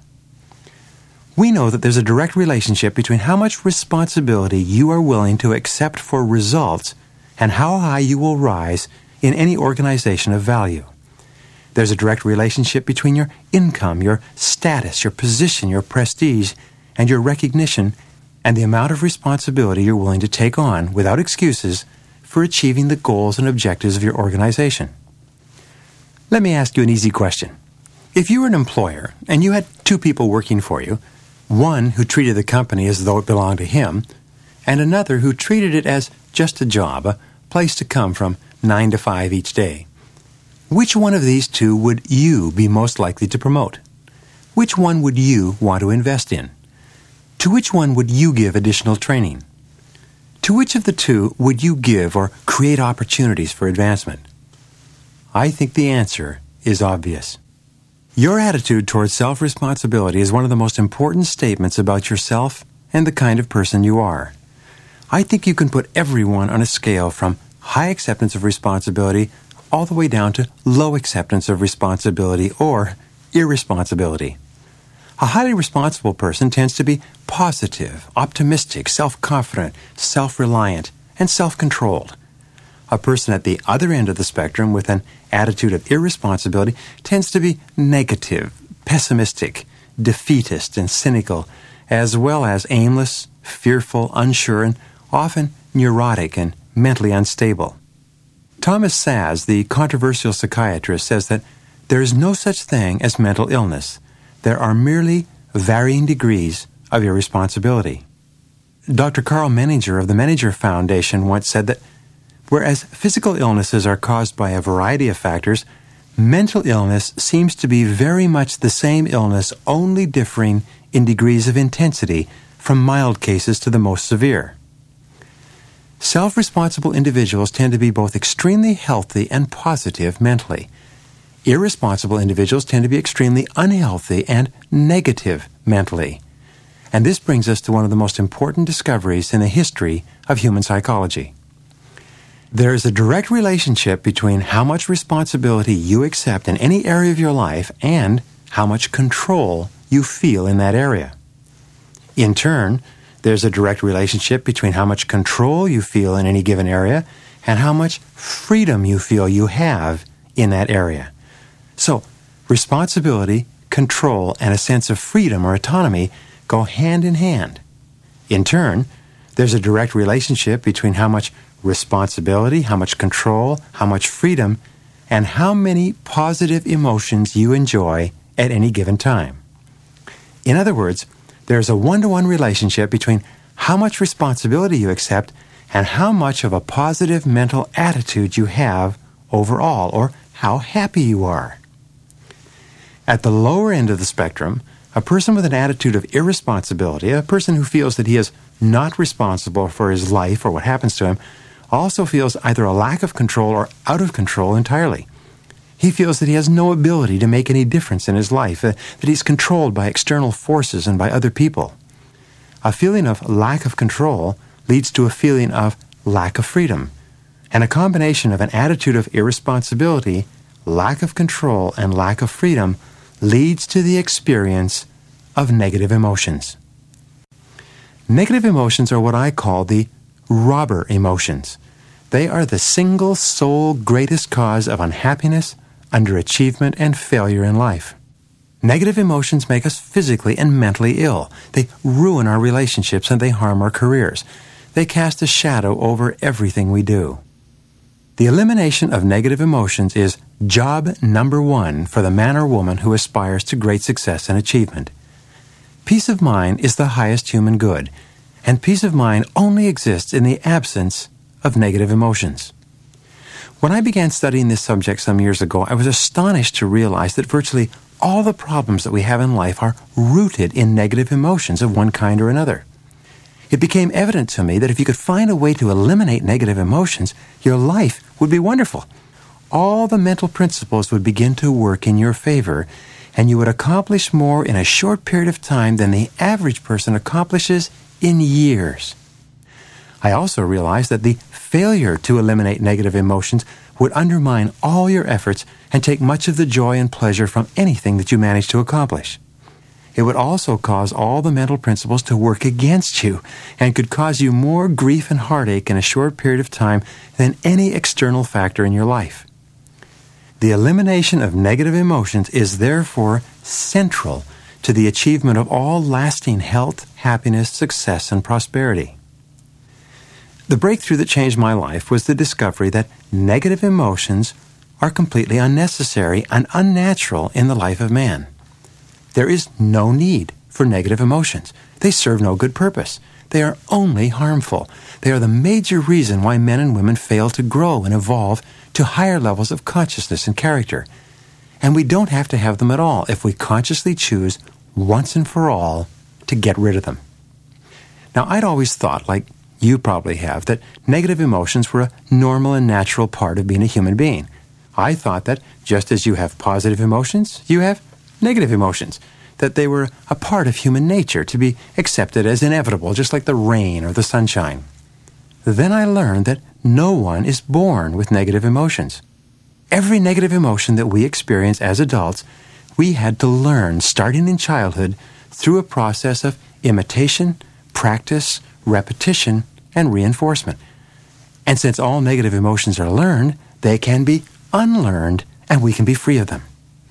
We know that there's a direct relationship between how much responsibility you are willing to accept for results and how high you will rise in any organization of value. There's a direct relationship between your income, your status, your position, your prestige, and your recognition, and the amount of responsibility you're willing to take on, without excuses, for achieving the goals and objectives of your organization. Let me ask you an easy question. If you were an employer and you had two people working for you, one who treated the company as though it belonged to him, and another who treated it as just a job, a place to come from nine to five each day, which one of these two would you be most likely to promote? Which one would you want to invest in? To which one would you give additional training? To which of the two would you give or create opportunities for advancement? I think the answer is obvious. Your attitude towards self-responsibility is one of the most important statements about yourself and the kind of person you are. I think you can put everyone on a scale from high acceptance of responsibility all the way down to low acceptance of responsibility or irresponsibility. A highly responsible person tends to be positive, optimistic, self-confident, self-reliant, and self-controlled. A person at the other end of the spectrum with an attitude of irresponsibility tends to be negative, pessimistic, defeatist, and cynical, as well as aimless, fearful, unsure, and often neurotic and mentally unstable. Thomas Szasz, the controversial psychiatrist, says that there is no such thing as mental illness. There are merely varying degrees of irresponsibility. Doctor Carl Menninger of the Menninger Foundation once said that whereas physical illnesses are caused by a variety of factors, mental illness seems to be very much the same illness, only differing in degrees of intensity from mild cases to the most severe. Self-responsible individuals tend to be both extremely healthy and positive mentally. Irresponsible individuals tend to be extremely unhealthy and negative mentally. And this brings us to one of the most important discoveries in the history of human psychology. There is a direct relationship between how much responsibility you accept in any area of your life and how much control you feel in that area. In turn, there's a direct relationship between how much control you feel in any given area and how much freedom you feel you have in that area. So, responsibility, control, and a sense of freedom or autonomy go hand in hand. In turn, there's a direct relationship between how much responsibility, how much control, how much freedom, and how many positive emotions you enjoy at any given time. In other words, there's a one-to-one relationship between how much responsibility you accept and how much of a positive mental attitude you have overall, or how happy you are. At the lower end of the spectrum, a person with an attitude of irresponsibility, a person who feels that he is not responsible for his life or what happens to him, also feels either a lack of control or out of control entirely. He feels that he has no ability to make any difference in his life, uh, that he's controlled by external forces and by other people. A feeling of lack of control leads to a feeling of lack of freedom, and a combination of an attitude of irresponsibility, lack of control, and lack of freedom leads to the experience of negative emotions. Negative emotions are what I call the robber emotions. They are the single sole greatest cause of unhappiness, underachievement, and failure in life. Negative emotions make us physically and mentally ill. They ruin our relationships and they harm our careers. They cast a shadow over everything we do. The elimination of negative emotions is job number one for the man or woman who aspires to great success and achievement. Peace of mind is the highest human good, and peace of mind only exists in the absence of negative emotions. When I began studying this subject some years ago, I was astonished to realize that virtually all the problems that we have in life are rooted in negative emotions of one kind or another. It became evident to me that if you could find a way to eliminate negative emotions, your life would be wonderful. All the mental principles would begin to work in your favor, and you would accomplish more in a short period of time than the average person accomplishes in years. I also realized that the failure to eliminate negative emotions would undermine all your efforts and take much of the joy and pleasure from anything that you manage to accomplish. It would also cause all the mental principles to work against you and could cause you more grief and heartache in a short period of time than any external factor in your life. The elimination of negative emotions is therefore central to the achievement of all lasting health, happiness, success, and prosperity. The breakthrough that changed my life was the discovery that negative emotions are completely unnecessary and unnatural in the life of man. There is no need for negative emotions. They serve no good purpose. They are only harmful. They are the major reason why men and women fail to grow and evolve to higher levels of consciousness and character. And we don't have to have them at all if we consciously choose once and for all to get rid of them. Now, I'd always thought, like you probably have, that negative emotions were a normal and natural part of being a human being. I thought that just as you have positive emotions, you have negative emotions, that they were a part of human nature to be accepted as inevitable, just like the rain or the sunshine. Then I learned that no one is born with negative emotions. Every negative emotion that we experience as adults, we had to learn starting in childhood through a process of imitation, practice, repetition, and reinforcement. And since all negative emotions are learned, they can be unlearned and we can be free of them.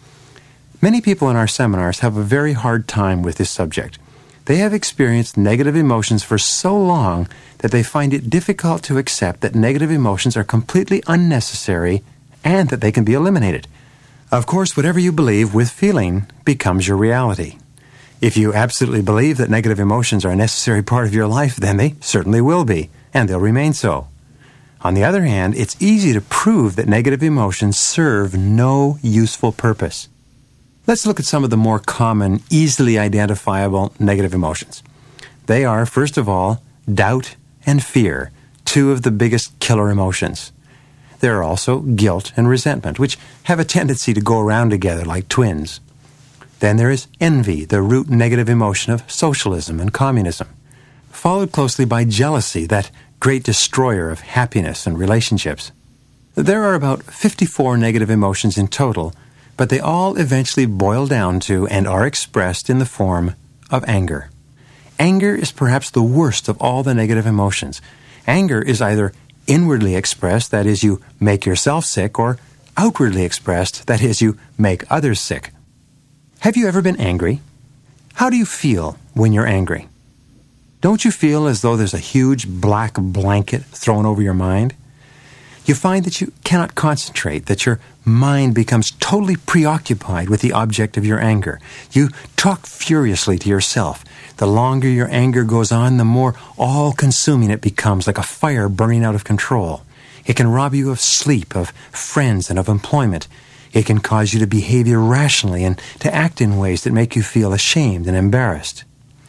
Many people in our seminars have a very hard time with this subject. They have experienced negative emotions for so long that they find it difficult to accept that negative emotions are completely unnecessary and that they can be eliminated. Of course, whatever you believe with feeling becomes your reality. If you absolutely believe that negative emotions are a necessary part of your life, then they certainly will be, and they'll remain so. On the other hand, it's easy to prove that negative emotions serve no useful purpose. Let's look at some of the more common, easily identifiable negative emotions. They are, first of all, doubt and fear, two of the biggest killer emotions. There are also guilt and resentment, which have a tendency to go around together like twins. Then there is envy, the root negative emotion of socialism and communism, followed closely by jealousy, that great destroyer of happiness and relationships. There are about fifty-four negative emotions in total, but they all eventually boil down to and are expressed in the form of anger. Anger is perhaps the worst of all the negative emotions. Anger is either inwardly expressed, that is, you make yourself sick, or outwardly expressed, that is, you make others sick. Have you ever been angry? How do you feel when you're angry? Don't you feel as though there's a huge black blanket thrown over your mind? You find that you cannot concentrate, that your mind becomes totally preoccupied with the object of your anger. You talk furiously to yourself. The longer your anger goes on, the more all-consuming it becomes, like a fire burning out of control. It can rob you of sleep, of friends, and of employment. It can cause you to behave irrationally and to act in ways that make you feel ashamed and embarrassed.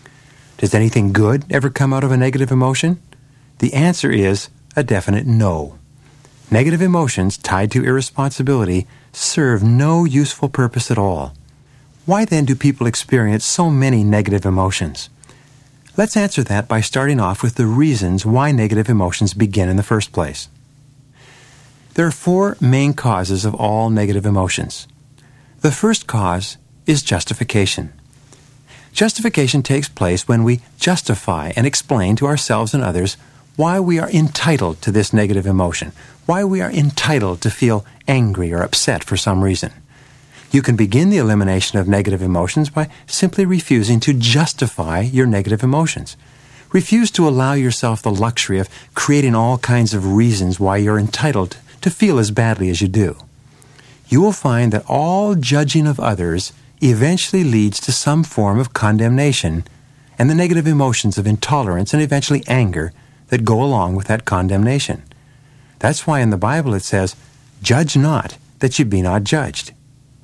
Does anything good ever come out of a negative emotion? The answer is a definite no. Negative emotions tied to irresponsibility serve no useful purpose at all. Why then do people experience so many negative emotions? Let's answer that by starting off with the reasons why negative emotions begin in the first place. There are four main causes of all negative emotions. The first cause is justification. Justification takes place when we justify and explain to ourselves and others why we are entitled to this negative emotion, why we are entitled to feel angry or upset for some reason. You can begin the elimination of negative emotions by simply refusing to justify your negative emotions. Refuse to allow yourself the luxury of creating all kinds of reasons why you're entitled to feel as badly as you do. You will find that all judging of others eventually leads to some form of condemnation and the negative emotions of intolerance and eventually anger that go along with that condemnation. That's why in the Bible it says, "Judge not, that you be not judged."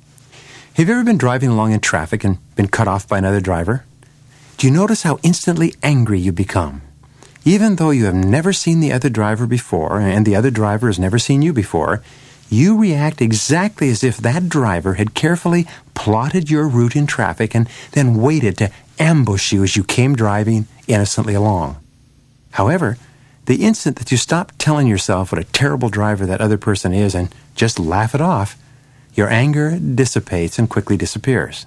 Have you ever been driving along in traffic and been cut off by another driver? Do you notice how instantly angry you become? Even though you have never seen the other driver before and the other driver has never seen you before, you react exactly as if that driver had carefully plotted your route in traffic and then waited to ambush you as you came driving innocently along. However, the instant that you stop telling yourself what a terrible driver that other person is and just laugh it off, your anger dissipates and quickly disappears.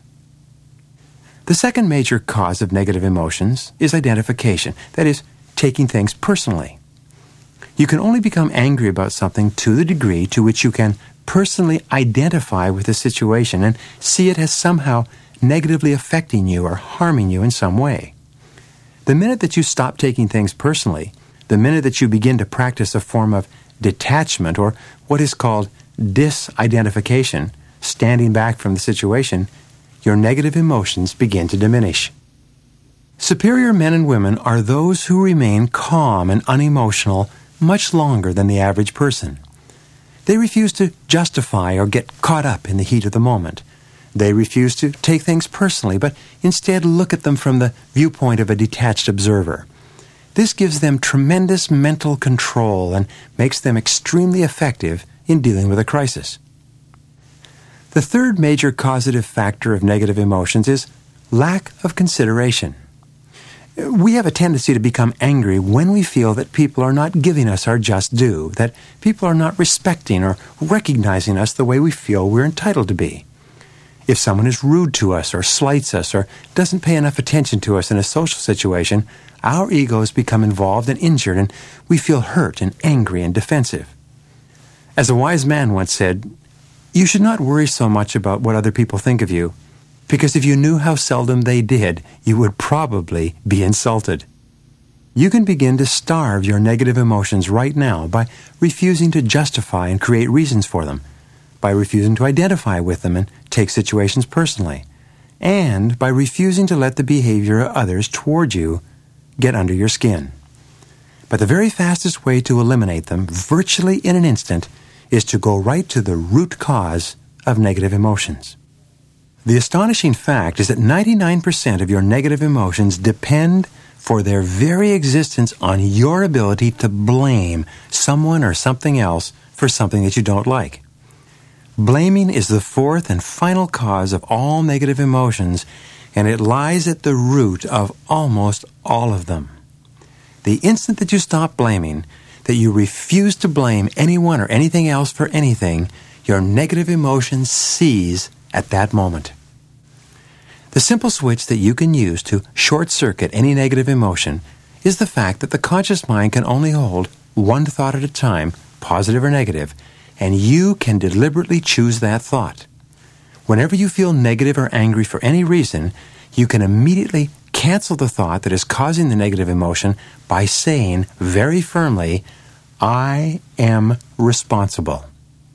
The second major cause of negative emotions is identification, that is, taking things personally. You can only become angry about something to the degree to which you can personally identify with the situation and see it as somehow negatively affecting you or harming you in some way. The minute that you stop taking things personally, the minute that you begin to practice a form of detachment or what is called disidentification, standing back from the situation, your negative emotions begin to diminish. Superior men and women are those who remain calm and unemotional much longer than the average person. They refuse to justify or get caught up in the heat of the moment. They refuse to take things personally, but instead look at them from the viewpoint of a detached observer. This gives them tremendous mental control and makes them extremely effective in dealing with a crisis. The third major causative factor of negative emotions is lack of consideration. We have a tendency to become angry when we feel that people are not giving us our just due, that people are not respecting or recognizing us the way we feel we're entitled to be. If someone is rude to us or slights us or doesn't pay enough attention to us in a social situation, our egos become involved and injured, and we feel hurt and angry and defensive. As a wise man once said, "You should not worry so much about what other people think of you, because if you knew how seldom they did, you would probably be insulted." You can begin to starve your negative emotions right now by refusing to justify and create reasons for them, by refusing to identify with them and take situations personally, and by refusing to let the behavior of others toward you get under your skin. But the very fastest way to eliminate them, virtually in an instant, is to go right to the root cause of negative emotions. The astonishing fact is that ninety-nine percent of your negative emotions depend for their very existence on your ability to blame someone or something else for something that you don't like. Blaming is the fourth and final cause of all negative emotions, and it lies at the root of almost all of them. The instant that you stop blaming, that you refuse to blame anyone or anything else for anything, your negative emotions cease at that moment. The simple switch that you can use to short-circuit any negative emotion is the fact that the conscious mind can only hold one thought at a time, positive or negative, and you can deliberately choose that thought. Whenever you feel negative or angry for any reason, you can immediately cancel the thought that is causing the negative emotion by saying very firmly, I am responsible.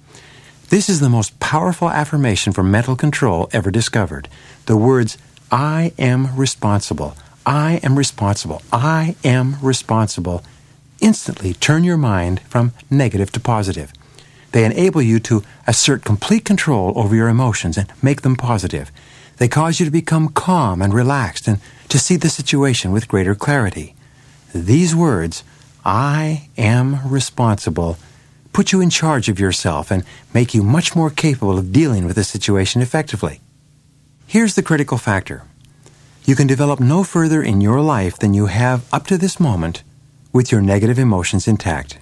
This is the most powerful affirmation for mental control ever discovered. The words, I am responsible, I am responsible, I am responsible, instantly turn your mind from negative to positive. They enable you to assert complete control over your emotions and make them positive. They cause you to become calm and relaxed and to see the situation with greater clarity. These words, I am responsible, put you in charge of yourself and make you much more capable of dealing with the situation effectively. Here's the critical factor. You can develop no further in your life than you have up to this moment with your negative emotions intact.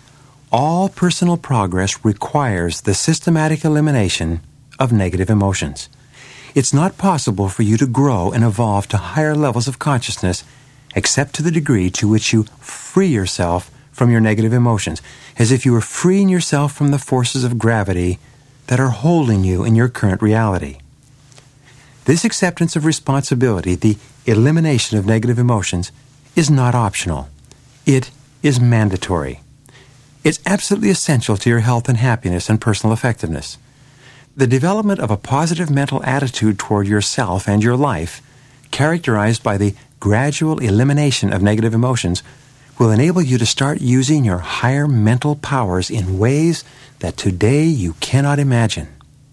All personal progress requires the systematic elimination of negative emotions. It's not possible for you to grow and evolve to higher levels of consciousness except to the degree to which you free yourself from your negative emotions, as if you were freeing yourself from the forces of gravity that are holding you in your current reality. This acceptance of responsibility, the elimination of negative emotions, is not optional. It is mandatory. It's absolutely essential to your health and happiness and personal effectiveness. The development of a positive mental attitude toward yourself and your life, characterized by the gradual elimination of negative emotions, will enable you to start using your higher mental powers in ways that today you cannot imagine.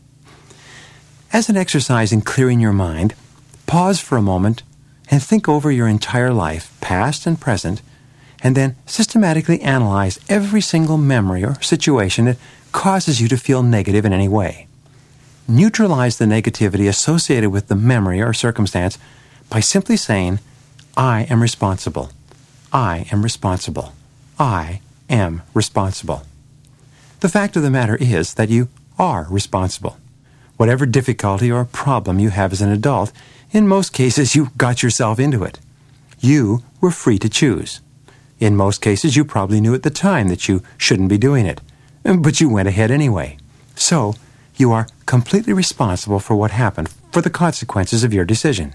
As an exercise in clearing your mind, pause for a moment and think over your entire life, past and present, and then systematically analyze every single memory or situation that causes you to feel negative in any way. Neutralize the negativity associated with the memory or circumstance by simply saying, I am responsible. I am responsible. I am responsible. The fact of the matter is that you are responsible. Whatever difficulty or problem you have as an adult, in most cases you got yourself into it. You were free to choose. In most cases you probably knew at the time that you shouldn't be doing it, but you went ahead anyway. So, you are completely responsible for what happened, for the consequences of your decision.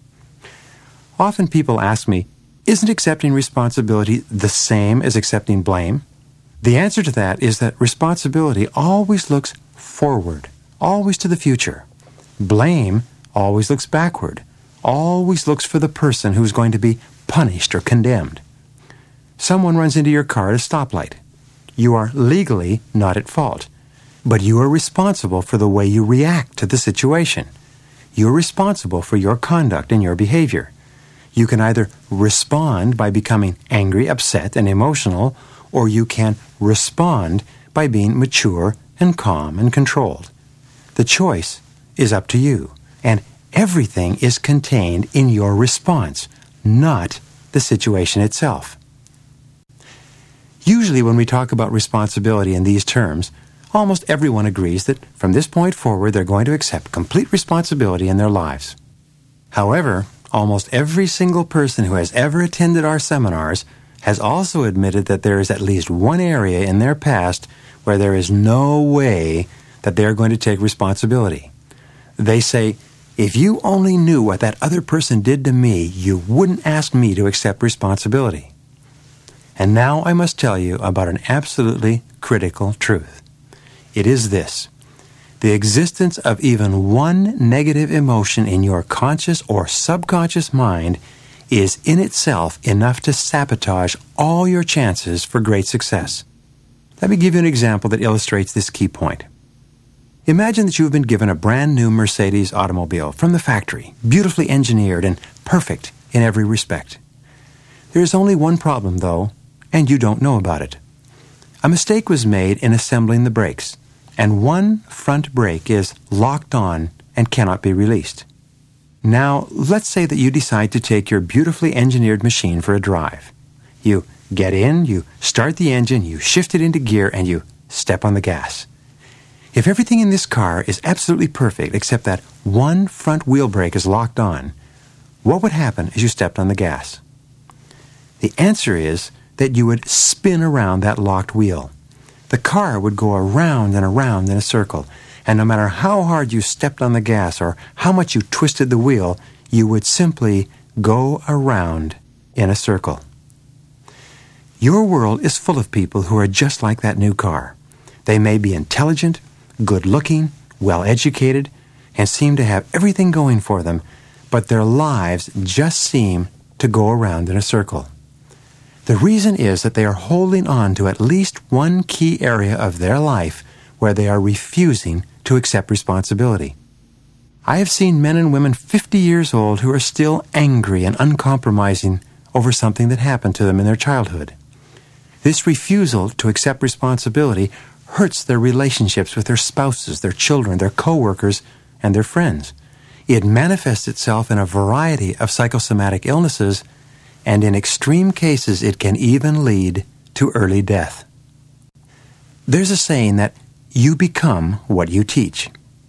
Often people ask me, isn't accepting responsibility the same as accepting blame? The answer to that is that responsibility always looks forward, always to the future. Blame always looks backward, always looks for the person who's going to be punished or condemned. Someone runs into your car at a stoplight. You are legally not at fault, but you are responsible for the way you react to the situation. You are responsible for your conduct and your behavior. You can either respond by becoming angry, upset, and emotional, or you can respond by being mature and calm and controlled. The choice is up to you, and everything is contained in your response, not the situation itself. Usually when we talk about responsibility in these terms, almost everyone agrees that from this point forward they're going to accept complete responsibility in their lives. However, almost every single person who has ever attended our seminars has also admitted that there is at least one area in their past where there is no way that they're going to take responsibility. They say, if you only knew what that other person did to me, you wouldn't ask me to accept responsibility. And now I must tell you about an absolutely critical truth. It is this. The existence of even one negative emotion in your conscious or subconscious mind is in itself enough to sabotage all your chances for great success. Let me give you an example that illustrates this key point. Imagine that you have been given a brand new Mercedes automobile from the factory, beautifully engineered and perfect in every respect. There is only one problem, though, and you don't know about it. A mistake was made in assembling the brakes, and one front brake is locked on and cannot be released. Now, let's say that you decide to take your beautifully engineered machine for a drive. You get in, you start the engine, you shift it into gear, and you step on the gas. If everything in this car is absolutely perfect except that one front wheel brake is locked on, what would happen as you stepped on the gas? The answer is that you would spin around that locked wheel. The car would go around and around in a circle, and no matter how hard you stepped on the gas or how much you twisted the wheel, you would simply go around in a circle. Your world is full of people who are just like that new car. They may be intelligent, good-looking, well-educated, and seem to have everything going for them, but their lives just seem to go around in a circle. The reason is that they are holding on to at least one key area of their life where they are refusing to accept responsibility. I have seen men and women fifty years old who are still angry and uncompromising over something that happened to them in their childhood. This refusal to accept responsibility hurts their relationships with their spouses, their children, their co-workers, and their friends. It manifests itself in a variety of psychosomatic illnesses, and in extreme cases it can even lead to early death. There's a saying that you become what you teach.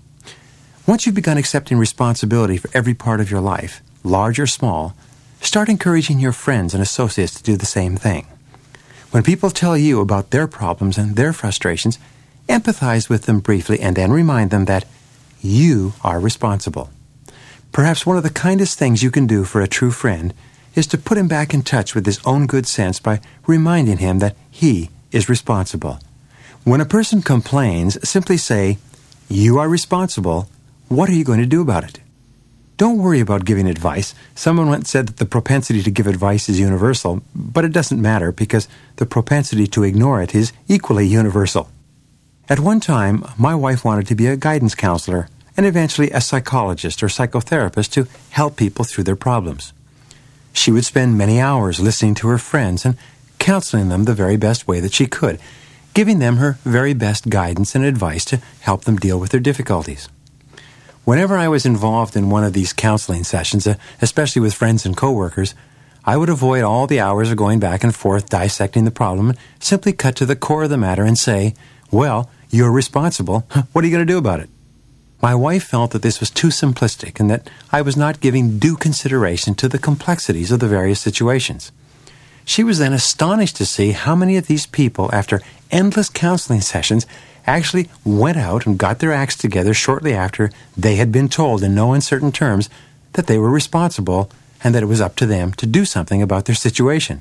Once you've begun accepting responsibility for every part of your life, large or small, start encouraging your friends and associates to do the same thing. When people tell you about their problems and their frustrations, empathize with them briefly and then remind them that you are responsible. Perhaps one of the kindest things you can do for a true friend is to put him back in touch with his own good sense by reminding him that he is responsible. When a person complains, simply say, "You are responsible. What are you going to do about it?" Don't worry about giving advice. Someone once said that the propensity to give advice is universal, but it doesn't matter because the propensity to ignore it is equally universal. At one time, my wife wanted to be a guidance counselor and eventually a psychologist or psychotherapist to help people through their problems. She would spend many hours listening to her friends and counseling them the very best way that she could, giving them her very best guidance and advice to help them deal with their difficulties. Whenever I was involved in one of these counseling sessions, especially with friends and coworkers, I would avoid all the hours of going back and forth dissecting the problem and simply cut to the core of the matter and say, "Well, you're responsible. What are you going to do about it?" My wife felt that this was too simplistic and that I was not giving due consideration to the complexities of the various situations. She was then astonished to see how many of these people, after endless counseling sessions, actually went out and got their acts together shortly after they had been told in no uncertain terms that they were responsible and that it was up to them to do something about their situation.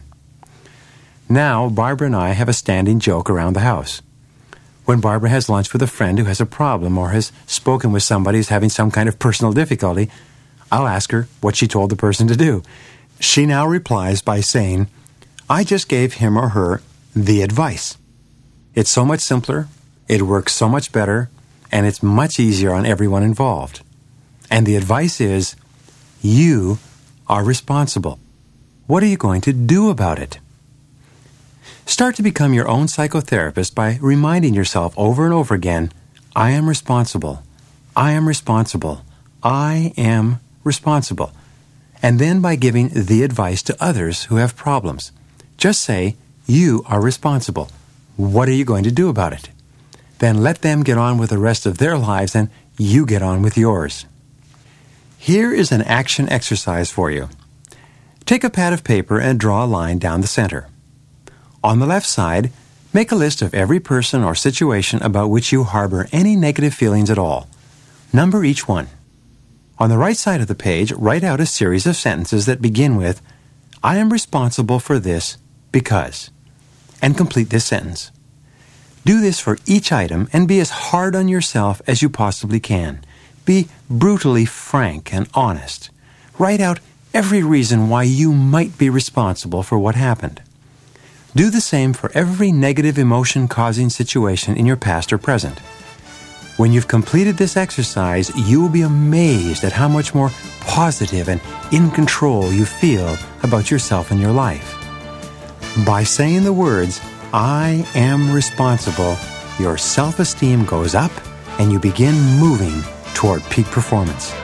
Now, Barbara and I have a standing joke around the house. When Barbara has lunch with a friend who has a problem or has spoken with somebody who's having some kind of personal difficulty, I'll ask her what she told the person to do. She now replies by saying, "I just gave him or her the advice." It's so much simpler, it works so much better, and it's much easier on everyone involved. And the advice is, you are responsible. What are you going to do about it? Start to become your own psychotherapist by reminding yourself over and over again, I am responsible, I am responsible, I am responsible. And then by giving the advice to others who have problems. Just say, you are responsible. What are you going to do about it? Then let them get on with the rest of their lives and you get on with yours. Here is an action exercise for you. Take a pad of paper and draw a line down the center. On the left side, make a list of every person or situation about which you harbor any negative feelings at all. Number each one. On the right side of the page, write out a series of sentences that begin with, I am responsible for this because, and complete this sentence. Do this for each item and be as hard on yourself as you possibly can. Be brutally frank and honest. Write out every reason why you might be responsible for what happened. Do the same for every negative emotion-causing situation in your past or present. When you've completed this exercise, you will be amazed at how much more positive and in control you feel about yourself and your life. By saying the words, I am responsible, your self-esteem goes up and you begin moving toward peak performance.